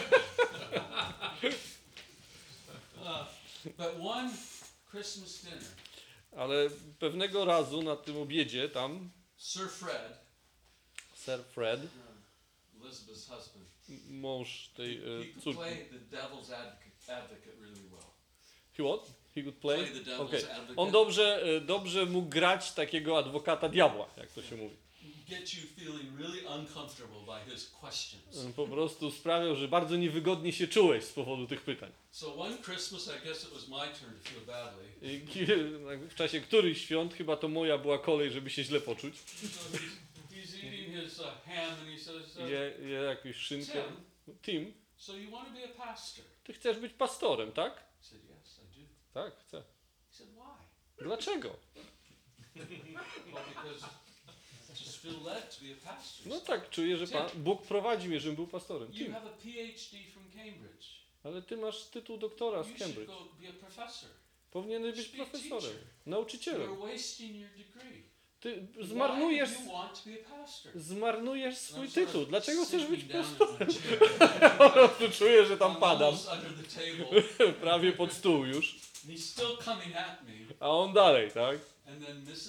Uh, but one Christmas dinner, Ale pewnego razu na tym obiedzie tam Sir Fred, Sir Fred, uh, Elizabeth's husband, m- mąż tej he y, could córki. play the devil's advocate, advocate really well. He what? He could play? Play the devil's Okay. advocate. On dobrze, y, dobrze mógł grać takiego adwokata diabła, jak to się mówi. Get you feeling really uncomfortable by his questions. On po prostu sprawiał, że bardzo niewygodnie się czułeś z powodu tych pytań. So one Christmas, I guess it was my turn to feel badly. I ki- w czasie którychś świąt, chyba to moja była kolej, żeby się źle poczuć. So he's, he's eating his uh, ham and he says, uh, Je, je jakąś szynkę. Tim, Tim, so you want to be a pastor? ty chcesz być pastorem, tak? I said, yes, I do. Tak, chcę. He said, why? Dlaczego? Well, because I just feel led to be a pastor. No tak, czuję, że Pan, Bóg prowadzi mnie, żebym był pastorem. You Tim, have a P H D from Cambridge. ale ty masz tytuł doktora You z should Cambridge. go be a professor. Powinieneś być Should be a profesorem, teacher. nauczycielem. You're wasting your degree. Ty Why zmarnujesz, do you want to be a pastor? zmarnujesz And swój I'm sort of tytuł. Dlaczego chcesz być sinking down pastorem? in my chair. Po prostu czuję, że tam I'm padam. almost under the table. Prawie pod stół już. And he's still coming at me. A on dalej, tak? And then Missus Lloyd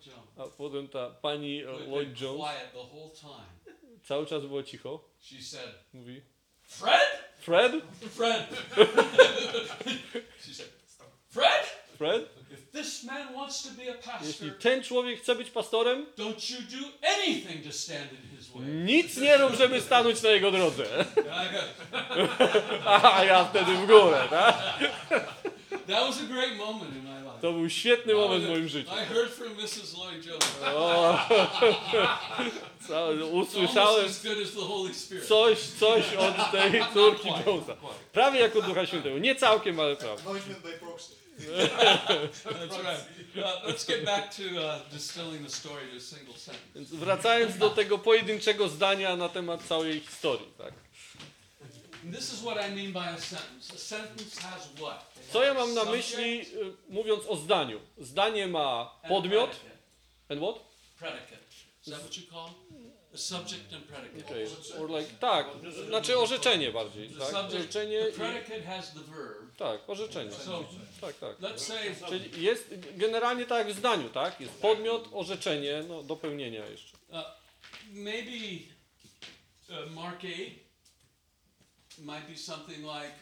Lloyd Jones. A potem ta pani who had Lloyd been Jones quiet the whole time. cały czas było cicho. She said, Mówi, Fred? Fred? Fred. She said, Fred? Fred? If this man wants to be a pastor, Jeśli ten człowiek chce być pastorem, don't you do anything to stand in his way. nic nie rób, żeby stanąć na jego drodze. And I go, A ja wtedy w górę, tak? that was a great moment in my life. To był świetny moment w moim życiu. I heard from missus Lloyd Jones. O, co, It's usłyszałem almost as good as the Holy Spirit. coś, coś od tej córki Quite, Jonesa. quite. Prawie jak od Ducha Świętego. Nie całkiem, ale prawie. Anointment by proxy. That's right. Uh, let's get back to uh, distilling the story to a single sentence. Więc wracając do tego pojedynczego zdania na temat całej historii, tak? And this is what I mean by a sentence. A sentence has what? Co ja mam na Subject myśli, y, mówiąc o zdaniu? Zdanie ma and podmiot. predicate. And what? Predicate. Is that what you call? A subject and predicate. Okay. Or like, tak, znaczy orzeczenie bardziej, The tak? subject, Orzeczenie the i, predicate has the verb. tak, orzeczenie. So Tak, tak. let's say Czyli jest generalnie tak jak w zdaniu, tak? Jest podmiot, orzeczenie, no dopełnienia jeszcze. uh, maybe uh, Mark eight might be something like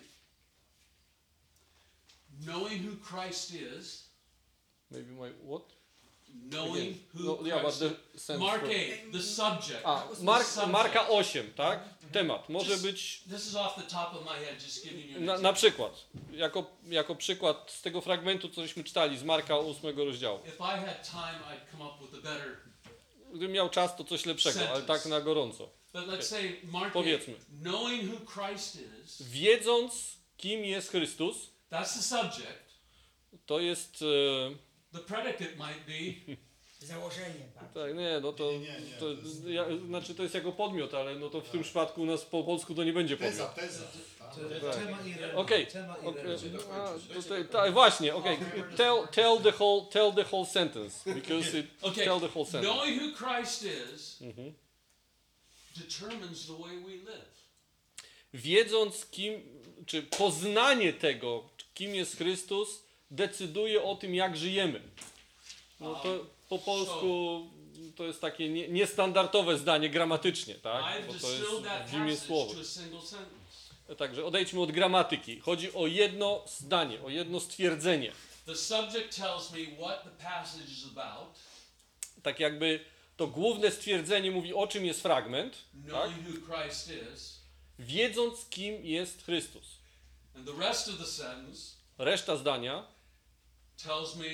knowing who Christ is, Maybe my, what? knowing who No, yeah, but Christ the is. sense Mark for- eight, the subject. A, the Mark, subject. Marka osiem, tak? Temat. Może Just- być This is off the top of my head, just giving you an na, example. na przykład, jako, jako przykład z tego fragmentu, co żeśmy czytali z Marka ósmego rozdziału. If I had time, I'd come up with a better. Gdybym miał czas, to coś lepszego, ale tak na gorąco. But let's say Mark Powiedzmy. eight, knowing who Christ is, Wiedząc, kim jest Chrystus, that's the subject. to jest... E, The predicate might be Założenie, tak. tak, nie, no to, Nie, nie, nie, to, to jest- ja, znaczy to jest jako podmiot, ale no to w tym przypadku u nas po polsku to nie będzie Teza, podmiot. teza. tak. Tak. Tema i re- Okej, tema i okej, relacja. a, to, to, tak, właśnie, okej, tell, tell the whole, tell the whole sentence, because it, okay. tell the whole sentence. Knowing who Christ is Mhm. determines the way we live. Wiedząc kim, czy poznanie tego, kim jest Chrystus, decyduje o tym, jak żyjemy. No to po polsku to jest takie nie, niestandardowe zdanie gramatycznie, tak? I've Bo to distilled jest that w imię passage słowa. to a single sentence. Także odejdźmy od gramatyki. Chodzi o jedno zdanie, o jedno stwierdzenie. The subject tells me what the passage is about, Tak jakby to główne stwierdzenie mówi, o czym jest fragment, tak? knowing who Christ is, Wiedząc, kim jest Chrystus. and the rest of the sentence Reszta zdania tells me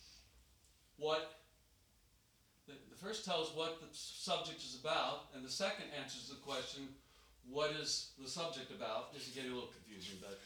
what the, the first tells what the subject is about, and the second answers the question, what is the subject about? This is getting a little confusing, but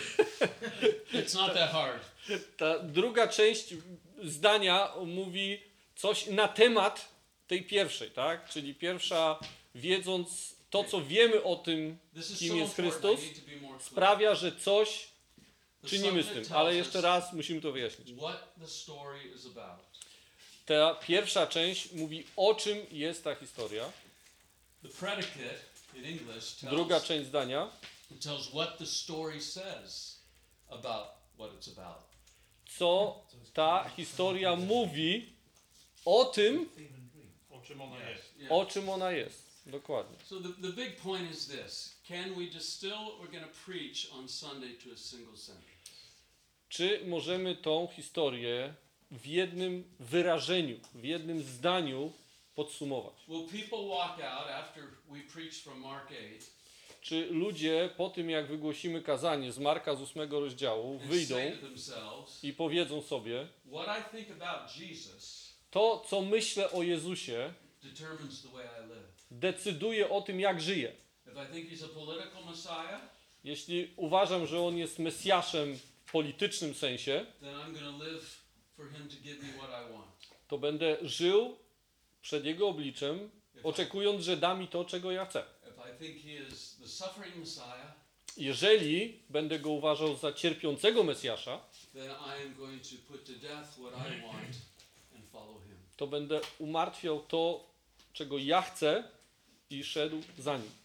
it's not that hard. Ta druga część zdania mówi coś na temat tej pierwszej, tak? Czyli pierwsza, wiedząc to, co wiemy o tym, This is kim so jest important. Chrystus, I need to be more clear. sprawia, że coś The czynimy z subject tym. Ale tells jeszcze us raz musimy to wyjaśnić. what the story is about. Ta pierwsza część mówi, o czym jest ta historia. The predicate in English tells, Druga część zdania, tells what the story says about what it's about. co ta historia mówi o tym, O czym ona jest? Yeah. o czym ona jest. Dokładnie. So the, the big point is this. Can we distill what we're going to preach on Sunday to a single sentence? Czy możemy tą historię w jednym wyrażeniu, w jednym zdaniu podsumować? Will people walk out after we preach from Mark eight Czy ludzie po tym, jak wygłosimy kazanie z Marka z ósmego rozdziału, and wyjdą say to themselves, i powiedzą sobie, what I think about Jesus to, co myślę o Jezusie, determines the way I live. decyduje o tym, jak żyję. If I think he's a political messiah, Jeśli uważam, że On jest Mesjaszem w politycznym sensie, then I'm going to live for him to give me what I want. to będę żył przed Jego obliczem, If I, oczekując, że da mi to, czego ja chcę. if I think he is the suffering messiah, Jeżeli będę Go uważał za cierpiącego Mesjasza, then I am going to put to death what I want and follow him. to będę umartwiał to, czego ja chcę i szedł za Nim.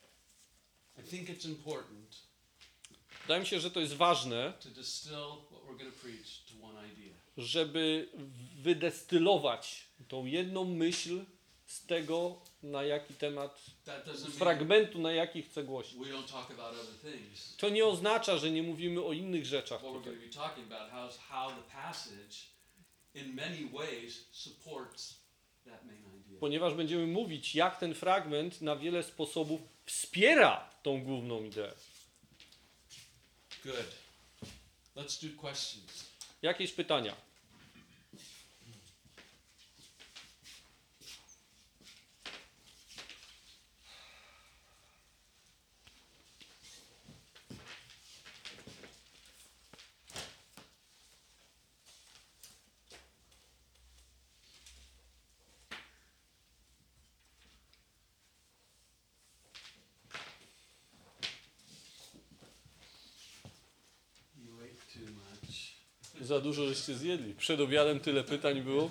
I think it's important Wydaje mi się, że to jest ważne, to distill what we're we're going to preach to one idea. żeby wydestylować tą jedną myśl z tego, na jaki temat, That doesn't z mean fragmentu, na jaki chcę głosić. we don't talk about other things. To nie oznacza, że nie mówimy o innych rzeczach What we're tutaj. going to be talking about how how the passage in many ways supports that main idea. Ponieważ będziemy mówić, jak ten fragment na wiele sposobów wspiera tą główną ideę. Good. Let's do questions. Jakieś pytania? You ate too much. Za dużo żeście zjedli. Przed obiadem tyle pytań było.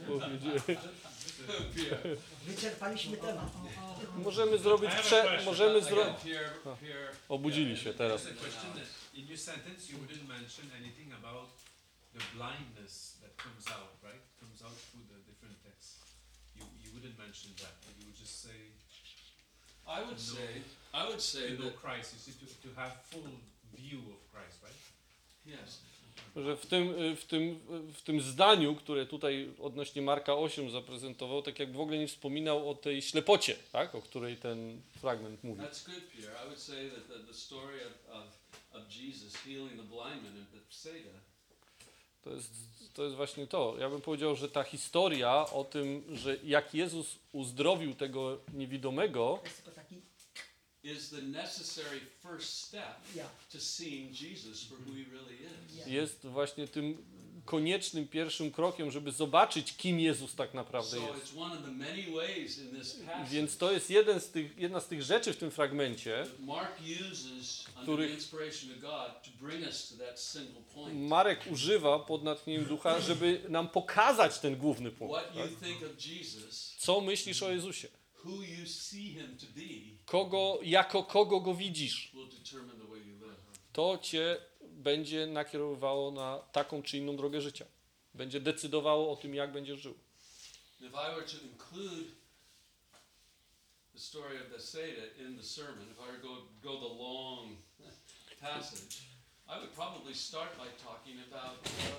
Wyczerpaliśmy temat. Możemy zrobić prze... Możemy I zrobić... got Pierre, Pierre. Obudzili się teraz. There's a question that in your sentence you wouldn't mention anything about the blindness that comes out, right? Comes out through the different texts. You you wouldn't mention that. You would just say I would say, I would say to know that Christ. You see, to, to have full view of Christ, right? yes. Że w tym, w, tym, w tym zdaniu, które tutaj odnośnie Marka osiem zaprezentował, tak jak w ogóle nie wspominał o tej ślepocie, tak? O której ten fragment mówi. That's good, Pierre. I would say that the, the story of, of, of Jesus healing the blind man in Bethsaida To jest, to jest właśnie to. Ja bym powiedział, że ta historia o tym, że jak Jezus uzdrowił tego niewidomego, To jest tylko taki, is the necessary first step ja, to seeing Jesus for who he really is. ja. jest właśnie tym koniecznym pierwszym krokiem, żeby zobaczyć, kim Jezus tak naprawdę So jest. it's one of the many ways in this passage Więc to jest jeden z tych, jedna z tych rzeczy w tym fragmencie. that Mark uses under Których- the inspiration of God to bring us to that single point. Marek używa pod natchnieniem ducha, żeby nam pokazać ten główny punkt. What you Tak? think of Jesus, Co myślisz o Jezusie? who you see him to be, Kogo, jako kogo go widzisz? will determine the way you live. To cię będzie nakierowywało na taką czy inną drogę życia. Będzie decydowało o tym, jak będziesz żył. If I were to include the story of Bethsaida in the sermon, if I were to go, go the long passage, I would probably start by talking about uh,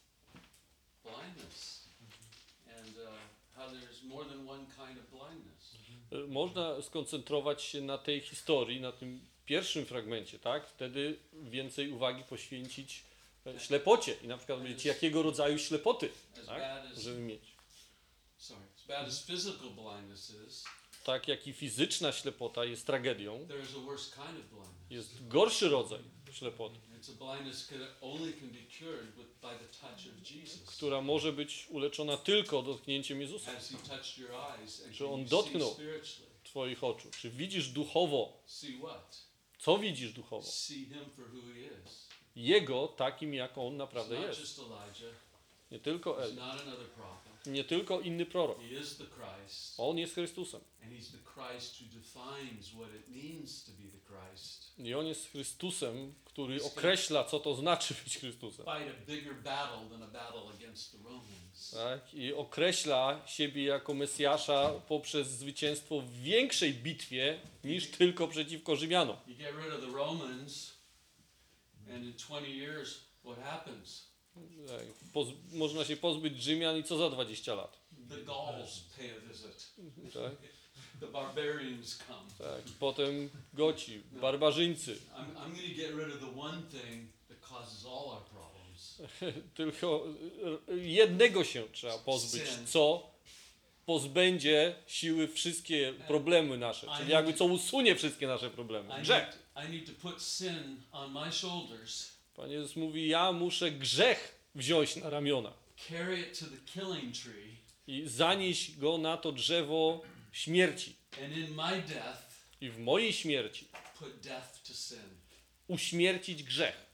blindness and uh, how there's more than one kind of blindness. Można skoncentrować się na tej historii, na tym pierwszym fragmencie, tak? Wtedy więcej uwagi poświęcić e, ślepocie i na przykład powiedzieć, jakiego rodzaju ślepoty, As tak? bad as, Żeby mieć. sorry, as bad as physical blindness is, Tak jak i fizyczna ślepota jest tragedią, there is a worse kind of blindness. jest gorszy rodzaj ślepoty, It's a blindness that only can be cured with, by the touch of Jesus. która może być uleczona tylko dotknięciem Jezusa, As he touched your eyes and Że can on you dotknął. see spiritually. Twoich oczu. Czy widzisz duchowo? See what? Co widzisz duchowo? See him for who he is. Jego takim, jak on He's naprawdę not jest. just Elijah. Nie tylko He's Eli, not another prophet. nie tylko inny prorok. He is the Christ. On jest Chrystusem. And he's the Christ who defines what it means to be the Christ. I on jest Chrystusem, który określa, co to znaczy być Chrystusem. Fight a bigger battle than a battle against the Romans. Tak? I określa siebie jako Mesjasza poprzez zwycięstwo w większej bitwie niż tylko przeciwko Rzymianom. You get rid of the Romans, and in twenty years, what happens? Tak? Poz- można się pozbyć Rzymian i co za dwadzieścia lat. The Gauls pay a visit. Tak? The barbarians come. Tak. Potem Goci, barbarzyńcy. I'm, I'm going to get rid of the one thing that causes all our problems. Tylko e, jednego się trzeba pozbyć, co pozbędzie siły wszystkie problemy nasze, czyli jakby co usunie wszystkie nasze problemy. I Grzech. need, I need to put sin on my shoulders, Pan Jezus mówi, ja muszę grzech wziąć na ramiona carry it to the killing tree, i zanieść go na to drzewo śmierci. and in my death, I w mojej śmierci put death to sin. uśmiercić grzech.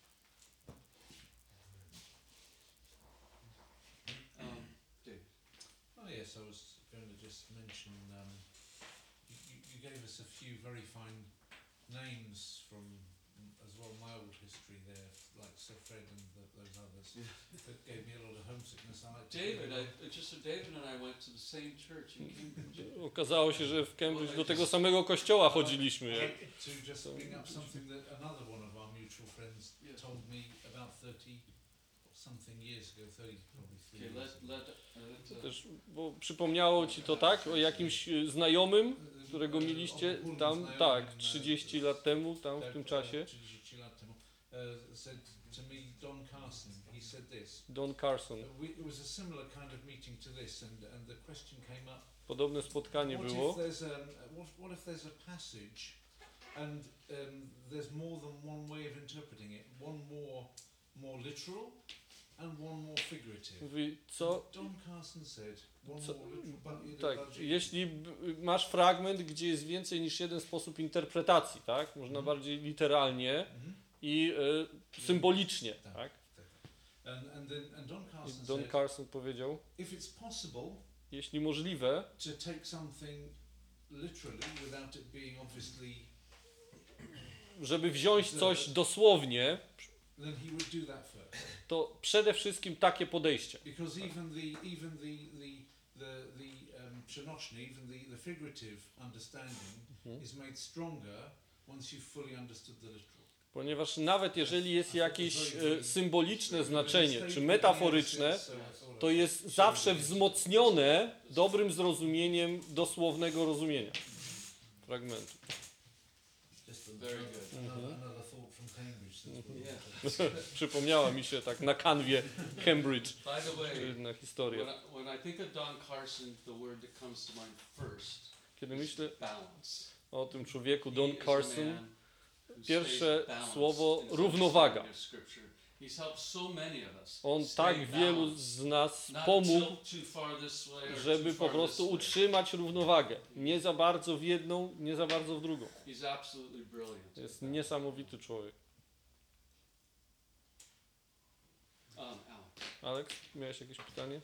Um, Dave. Oh yes, I was going to just mention. Um, you, you gave us a few very fine names from as well my old history there, like Sir Fred and the, those others, that gave me a lot of homesickness. I like to David, go I, just so David and I went to the same church in Cambridge. Okazało się, że w Cambridge do tego samego kościoła chodziliśmy. to just bring up something that another one of our mutual friends told me about thirty something years ago, thirty probably three Okay, years let, ago. let, let, uh, Też, bo przypomniało ci to tak o jakimś e, znajomym, którego mieliście tam, tak, trzydzieści lat temu, tam w tym czasie. trzydzieści lat temu. Uh, said to me, Don Carson, he said this. Don Carson. Uh, we, it was a similar kind of meeting to this, and, and the question came up. Podobne spotkanie What było. if there's um, what, what if there's a passage, and um, there's more than one way of interpreting it, one more more literal, and one more figurative. Mówi, co? Don Carson said, one Co, more literal, but tak, but- jeśli b- masz fragment, gdzie jest więcej niż jeden sposób interpretacji, tak? Można Mhm. bardziej literalnie Mhm. i e, symbolicznie, Tak. tak? And, and then and Don I Carson Don said, Carson powiedział, if it's possible jeśli możliwe, to take something literally without it being obviously, żeby wziąć coś dosłownie, then he would do that first. to przede wszystkim takie podejście. Because even the even the the the the um, przenośny, even the, the figurative understanding Mhm. is made stronger once you've fully understood the literal. Ponieważ nawet jeżeli jest jakieś e, symboliczne znaczenie, czy metaforyczne, to jest zawsze wzmocnione dobrym zrozumieniem dosłownego rozumienia fragmentu. Just a, Very another, good. another, another thought from Cambridge. That's what Yeah. Przypomniała mi się tak na kanwie Cambridge By the way, jedna historia. when I, when I think of Don Carson, the word that comes to mind first Kiedy is myślę balance. o tym człowieku He Don is a Carson, man who pierwsze stays balanced słowo in his równowaga. understanding of Scripture. He's helped so many of us On stay tak wielu balanced, z nas not pomógł, tilt too far this way or żeby too po far prostu this way. utrzymać równowagę. Nie za bardzo w jedną, nie za bardzo w drugą. He's absolutely brilliant. To jest niesamowity człowiek. Um, Alan. Alex, miałeś jakieś pytanie?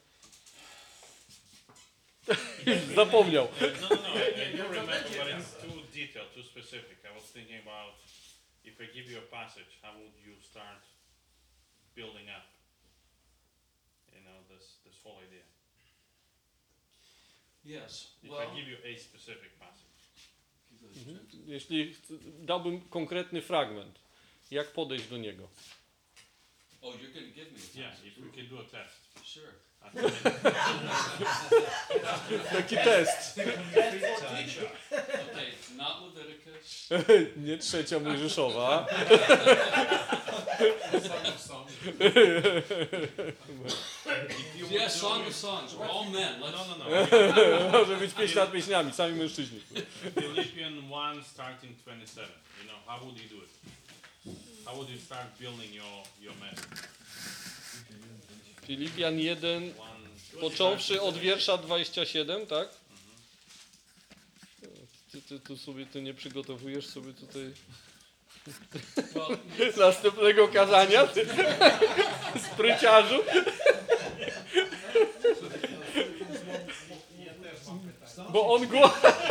Zapomniał. No, no, no, I, I do remember, but it's too detailed, too specific. I was thinking about if I give you a passage, how would you start building up, you know, this this whole idea? Yes. If Well, I give you a specific passage. Mhm. Jeśli chc- dałbym konkretny fragment, jak podejść do niego? oh, you're going to give me a Yeah, passage. if we could do a test. Sure. I think Taki test. Okay, not Leviticus. Nie trzecia Mojżeszowa. song. if you Yeah, want to- Song of Songs. We're all men. Let's, No, no, no. Może być pieśń nad pieśniami, sami mężczyźni. Philippians one, starting twenty-seven. You know, how would you do it? How would you start building your your message? Filipian jeden, One, począwszy od wiersza dwudziestego siódmego, tak? Ty, ty tu sobie ty nie przygotowujesz sobie tutaj well, następnego kazania? Ty, spryciarzu? Bo on głos...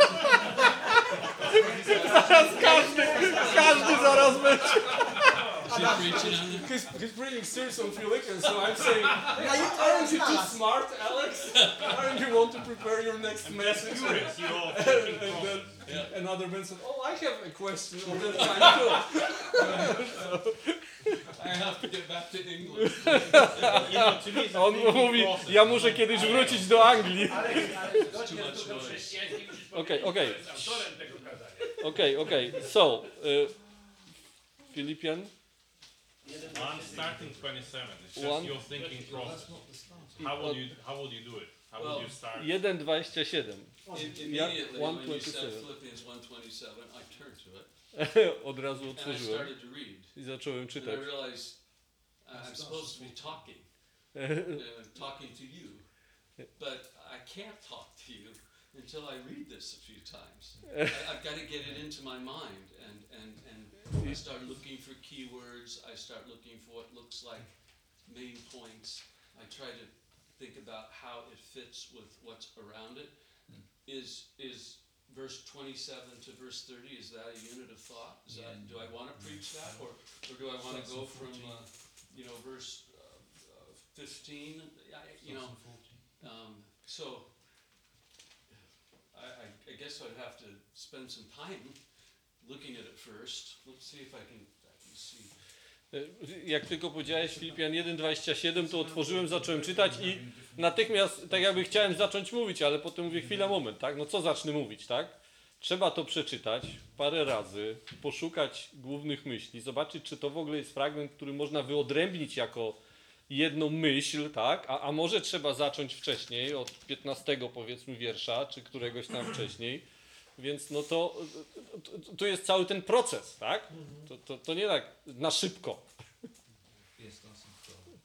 Zaraz każdy, każdy zaraz będzie. is he preaching on it? He's, he's preaching serious on Philippians, so I'm saying, Ja nie aren't you too smart, Alex? Aren't you want to prepare your next message? curious, you're all thinking And from- then Yeah. another man said, oh, I have a question all the time too. I have to get back to England. You know, to me, it's a On thinking mówi, process. ja muszę kiedyś wrócić do Anglii. It's too much noise. Okej, okej. Okej, okej. So, y, Filipian, One starting twenty-seven. It's just One. your thinking process. That's not the start. How would you how would you do it? How would you start? jeden dwadzieścia siedem. I- Yeah, Immediately one when you said twenty-seven. Philippians one twenty-seven, I turned to it Od razu and I otworzyłem started to read. i zacząłem And I czytać. realized uh, I'm supposed to be talking, uh, talking to you, but I can't talk to you until I read this a few times. I, I've got to get it into my mind, and, and, and I start looking for keywords. I start looking for what looks like main points. I try to think about how it fits with what's around it. Is is verse twenty-seven to verse thirty, is that a unit of thought? Is Yeah. that, do I want to preach that, or, or do I want to go from, uh, you know, verse uh, uh, fifteen? I, you know, um, so I, I, I guess I'd have to spend some time looking at it first. Let's see if I can, I can see. E, Jak tylko powiedziałeś Filipian jeden dwadzieścia siedem, to otworzyłem, zacząłem czytać i natychmiast tak jakby chciałem zacząć mówić, ale potem mówię chwila, moment, tak? No co zacznę mówić, tak? Trzeba to przeczytać parę razy, poszukać głównych myśli, zobaczyć, czy to w ogóle jest fragment, który można wyodrębnić jako jedną myśl, tak? A, a może trzeba zacząć wcześniej, od piętnastego powiedzmy wiersza, czy któregoś tam wcześniej. Więc no to, to, to jest cały ten proces, tak? To, to, to nie tak na szybko. Yes, that's important.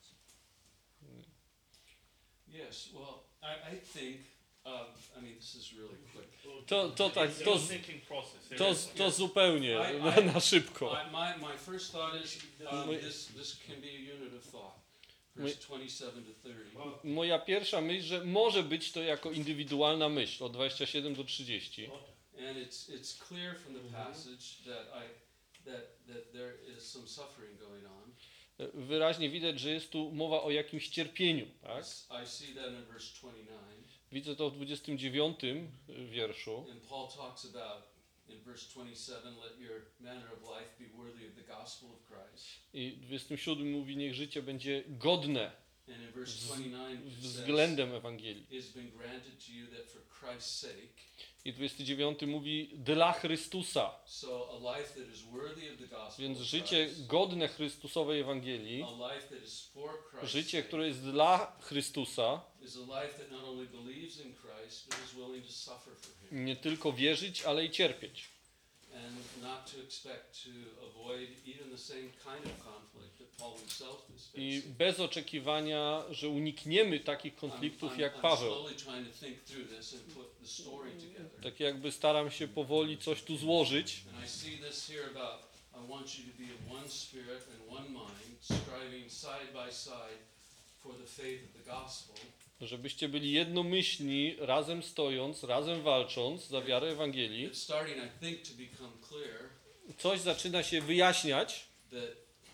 Yes, well, I, I think, um, I mean, this is really quick. To, to tak, It's to, a z- thinking process. to, Seriously. to zupełnie I- na, I- na szybko. I, my, my first thought is, um, My- this, this can be a unit of thought, verse twenty-seven to thirty. Moja pierwsza myśl, że może być to jako indywidualna myśl od dwudziestego siódmego do trzydziestego. And it's, it's clear from the passage that I, that, that there is some suffering going on. Wyraźnie widać, że jest tu mowa o jakimś cierpieniu, tak? I see that in verse twenty-nine. Widzę to w dwudziestym dziewiątym wierszu. And Paul talks about, in verse twenty-seven, let your manner of life be worthy of the gospel of Christ. I w dwudziestym siódmym mówi, niech życie będzie godne And in verse twenty-nine, it says, względem Ewangelii. it has been granted to you that for Christ's sake, I dwudziesty dziewiąty mówi dla Chrystusa. so a life that is worthy of the gospel Więc of życie Christ, godne Chrystusowej Ewangelii, a life that is for Christ's życie, sake, które jest dla Chrystusa, is a life that not only believes in Christ, but is willing to suffer for Him, nie tylko wierzyć, ale i cierpieć. and not to expect to avoid even the same kind of conflict that Paul himself is I facing. bez oczekiwania, że unikniemy takich I'm, konfliktów I'm, jak I'm Paweł. slowly trying to think through this and put the story together. Tak jakby staram się powoli coś tu złożyć. And I see this here about, I want you to be of one spirit and one mind, striving side by side for the faith of the gospel. Żebyście byli jednomyślni, razem stojąc, razem walcząc za wiarę Ewangelii. It's starting, I think, to become clear Coś zaczyna się wyjaśniać. that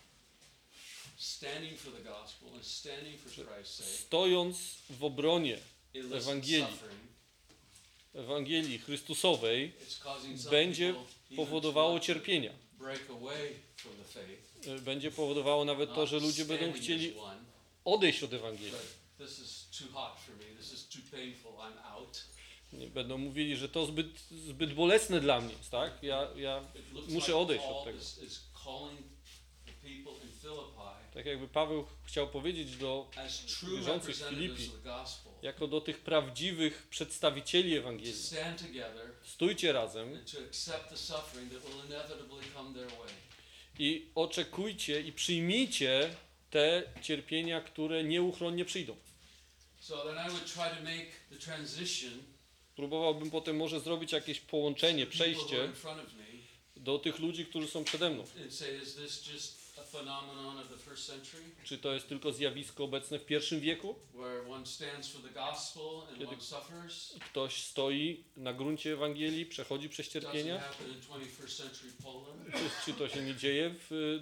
standing for the gospel and standing for Christ's sake Stojąc w obronie elicits Ewangelii. suffering. Ewangelii Chrystusowej It's causing some będzie people even powodowało to want to cierpienia. break away from the faith. Będzie powodowało nawet to, not że ludzie będą standing chcieli as one, odejść od Ewangelii. but this is too hot for me, this is too painful, I'm out. Nie będą mówili, że to zbyt, zbyt bolesne dla mnie jest, tak? Ja, ja It looks muszę like odejść od Paul tego. is, is calling the people in Philippi Tak jakby Paweł chciał powiedzieć do as true wierzących w representatives Filipi, of the gospel jako do tych prawdziwych przedstawicieli to Ewangelii. stand together Stójcie razem and to accept the suffering that will inevitably come their way. i oczekujcie i przyjmijcie te cierpienia, które nieuchronnie przyjdą. So then I would try to make the transition Próbowałbym potem może zrobić jakieś połączenie, to people who are przejście in front of me do tych ludzi, którzy są przede mną. and say, is this just a phenomenon of the first century Czy to jest tylko zjawisko obecne w pierwszym wieku? where one stands for the gospel and Kiedy- one suffers? Ktoś stoi na gruncie Ewangelii, przechodzi przez Doesn't cierpienia? happen in twenty-first century Poland. Czy, czy to się nie dzieje w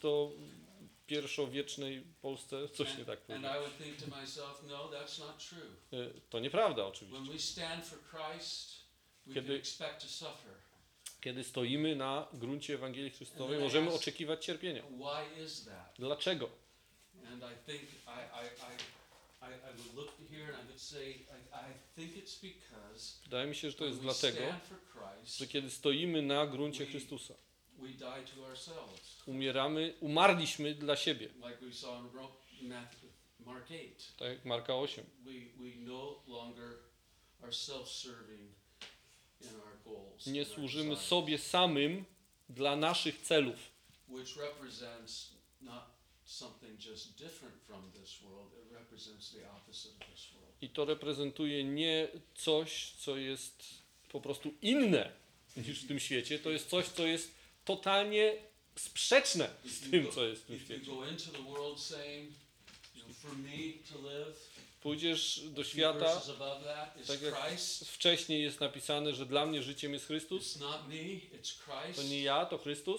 dwudziestopierwowiecznej Polsce? Coś nie tak And powiedział. I would think to myself, no, that's not true. Y, To nieprawda oczywiście. When we stand for Christ, we Kiedy- can expect to suffer. Kiedy stoimy na gruncie Ewangelii Chrystusowej, możemy oczekiwać cierpienia. Why is that? Dlaczego? And I think I, I, I, I, I would look here and I would say, I, I think it's because Wydaje mi się, że to jest when we dlatego, stand for Christ, że kiedy stoimy na gruncie Chrystusa, we die to ourselves, umieramy, umarliśmy dla siebie. like we saw in Ro- Matthew, Mark eight. Tak jak Marka osiem. We, we no longer are self-serving in our goals, Nie in our służymy desires, sobie samym dla naszych celów, which represents not something just different from this world, it represents the opposite of this world. i to reprezentuje nie coś, co jest po prostu inne niż w tym świecie, to jest coś, co jest totalnie sprzeczne z tym, co jest w tym If you świecie. go into the world saying, you know, for me to live pójdziesz do A few świata, verses above that is tak jak Christ. wcześniej jest napisane, że dla mnie życiem jest Chrystus, It's not me, it's Christ. to nie ja, to Chrystus.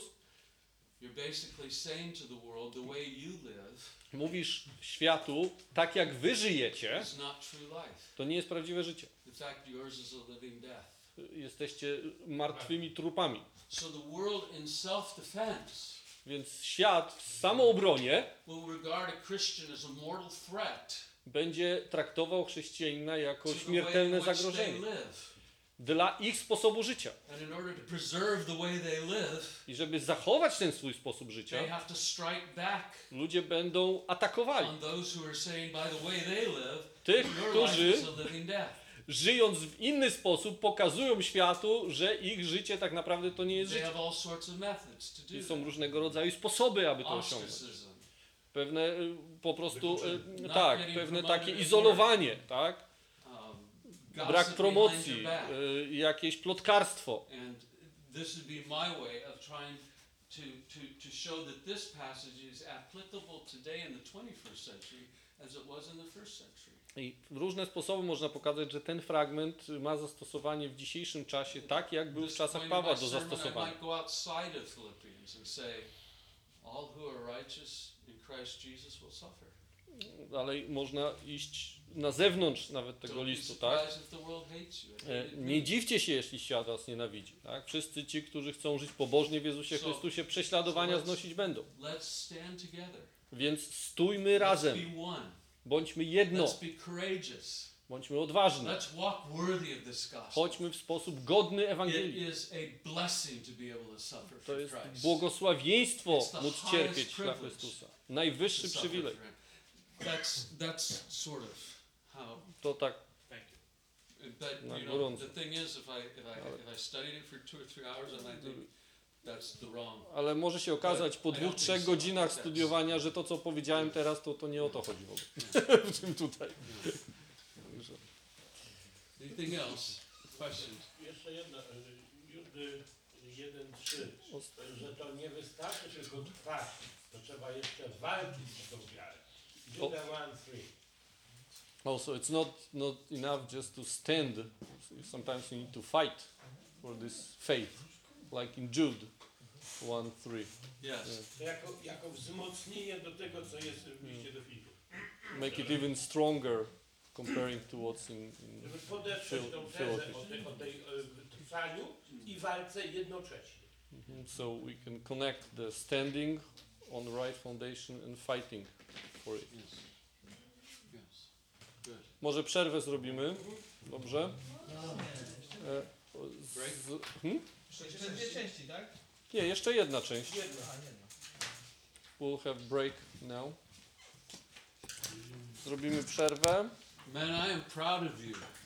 You're basically saying to the world, the way you live Mówisz światu, tak jak wy żyjecie, is not true life. to nie jest prawdziwe życie. In fact, yours is a living death. Jesteście martwymi trupami. So the world in self-defense Więc świat w samoobronie will regard a Christian as a mortal threat będzie traktował chrześcijanina jako to the way śmiertelne in which they zagrożenie live. dla ich sposobu życia. And in order to preserve the way they live, I żeby zachować ten swój sposób they życia, have to strike back ludzie będą atakowali on those who are saying, by the way they live, tych, your life którzy is a living death. żyjąc w inny sposób pokazują światu, że ich życie tak naprawdę to nie jest They życie. have all sorts of methods to I do są that. różnego rodzaju sposoby, aby to osiągnąć. Ostracism. Pewne y, po prostu, y, Not tak, getting pewne promoted takie at izolowanie, tak? Um, Brak gossip behind promocji, your back. y, jakieś plotkarstwo. And this would be my way of trying to, to, to show that this passage is applicable today in the twenty-first century as it was in the first century. I w różne sposoby można pokazać, że ten fragment ma zastosowanie w dzisiejszym czasie, tak jak był w This czasach point in Pawła my do sermon, I zastosowania. might go outside of Philippians and say, all who are righteous in Christ Jesus will suffer. Ale można iść na zewnątrz nawet tego Don't be listu, tak? surprised if the world hates you. It E, hated Nie me. dziwcie się, jeśli świat was nienawidzi, tak? Wszyscy ci, którzy chcą żyć pobożnie w Jezusie So- Chrystusie, prześladowania so let's- znosić będą. Let's stand together. Więc stójmy razem, Let's be one. bądźmy jedno, Let's be courageous. bądźmy odważni, Let's walk worthy of this gospel. chodźmy w sposób godny It Ewangelii. is a blessing to be able to suffer To for jest Christ. błogosławieństwo It's the móc highest cierpieć dla privilege. Chrystusa. To Najwyższy suffer przywilej. for Him. That's that's sort of how. To tak, Thank you. But Na you know, gorąco. the thing is, if I if I if I studied it for two or three hours, and I think that's the wrong. ale może się okazać po I don't dwóch, think trzech so. godzinach That's- studiowania, że to co powiedziałem teraz, to, to nie o to chodzi w ogóle. W czym tutaj. Także Anything else? Questions? Jeszcze jedno, y, Judy jeden trzy, że to nie wystarczy tylko trwać, to trzeba jeszcze walczyć z tą wiarę. Juda jeden trzy. Also, it's not, not enough just to stand. Sometimes you need to fight for this faith, like in Jude one three. Yes. To jako, jako wzmocnienie do tego, co jest w liście do Filipów. Make it even stronger comparing to what's in, in Żeby podeprzeć Phil- tą tezę Philippians. o tej, o tej e, trwaniu i walce jednocześnie. Mhm. So we can connect the standing on the right foundation and fighting for it. Yes. Yes. Good. Może przerwę zrobimy, dobrze? E, z, hmm? Jeszcze dwie części, tak? Nie, jeszcze jedna część. Jedna. A, nie no. We'll have break now. Zrobimy przerwę. Man, I am proud of you.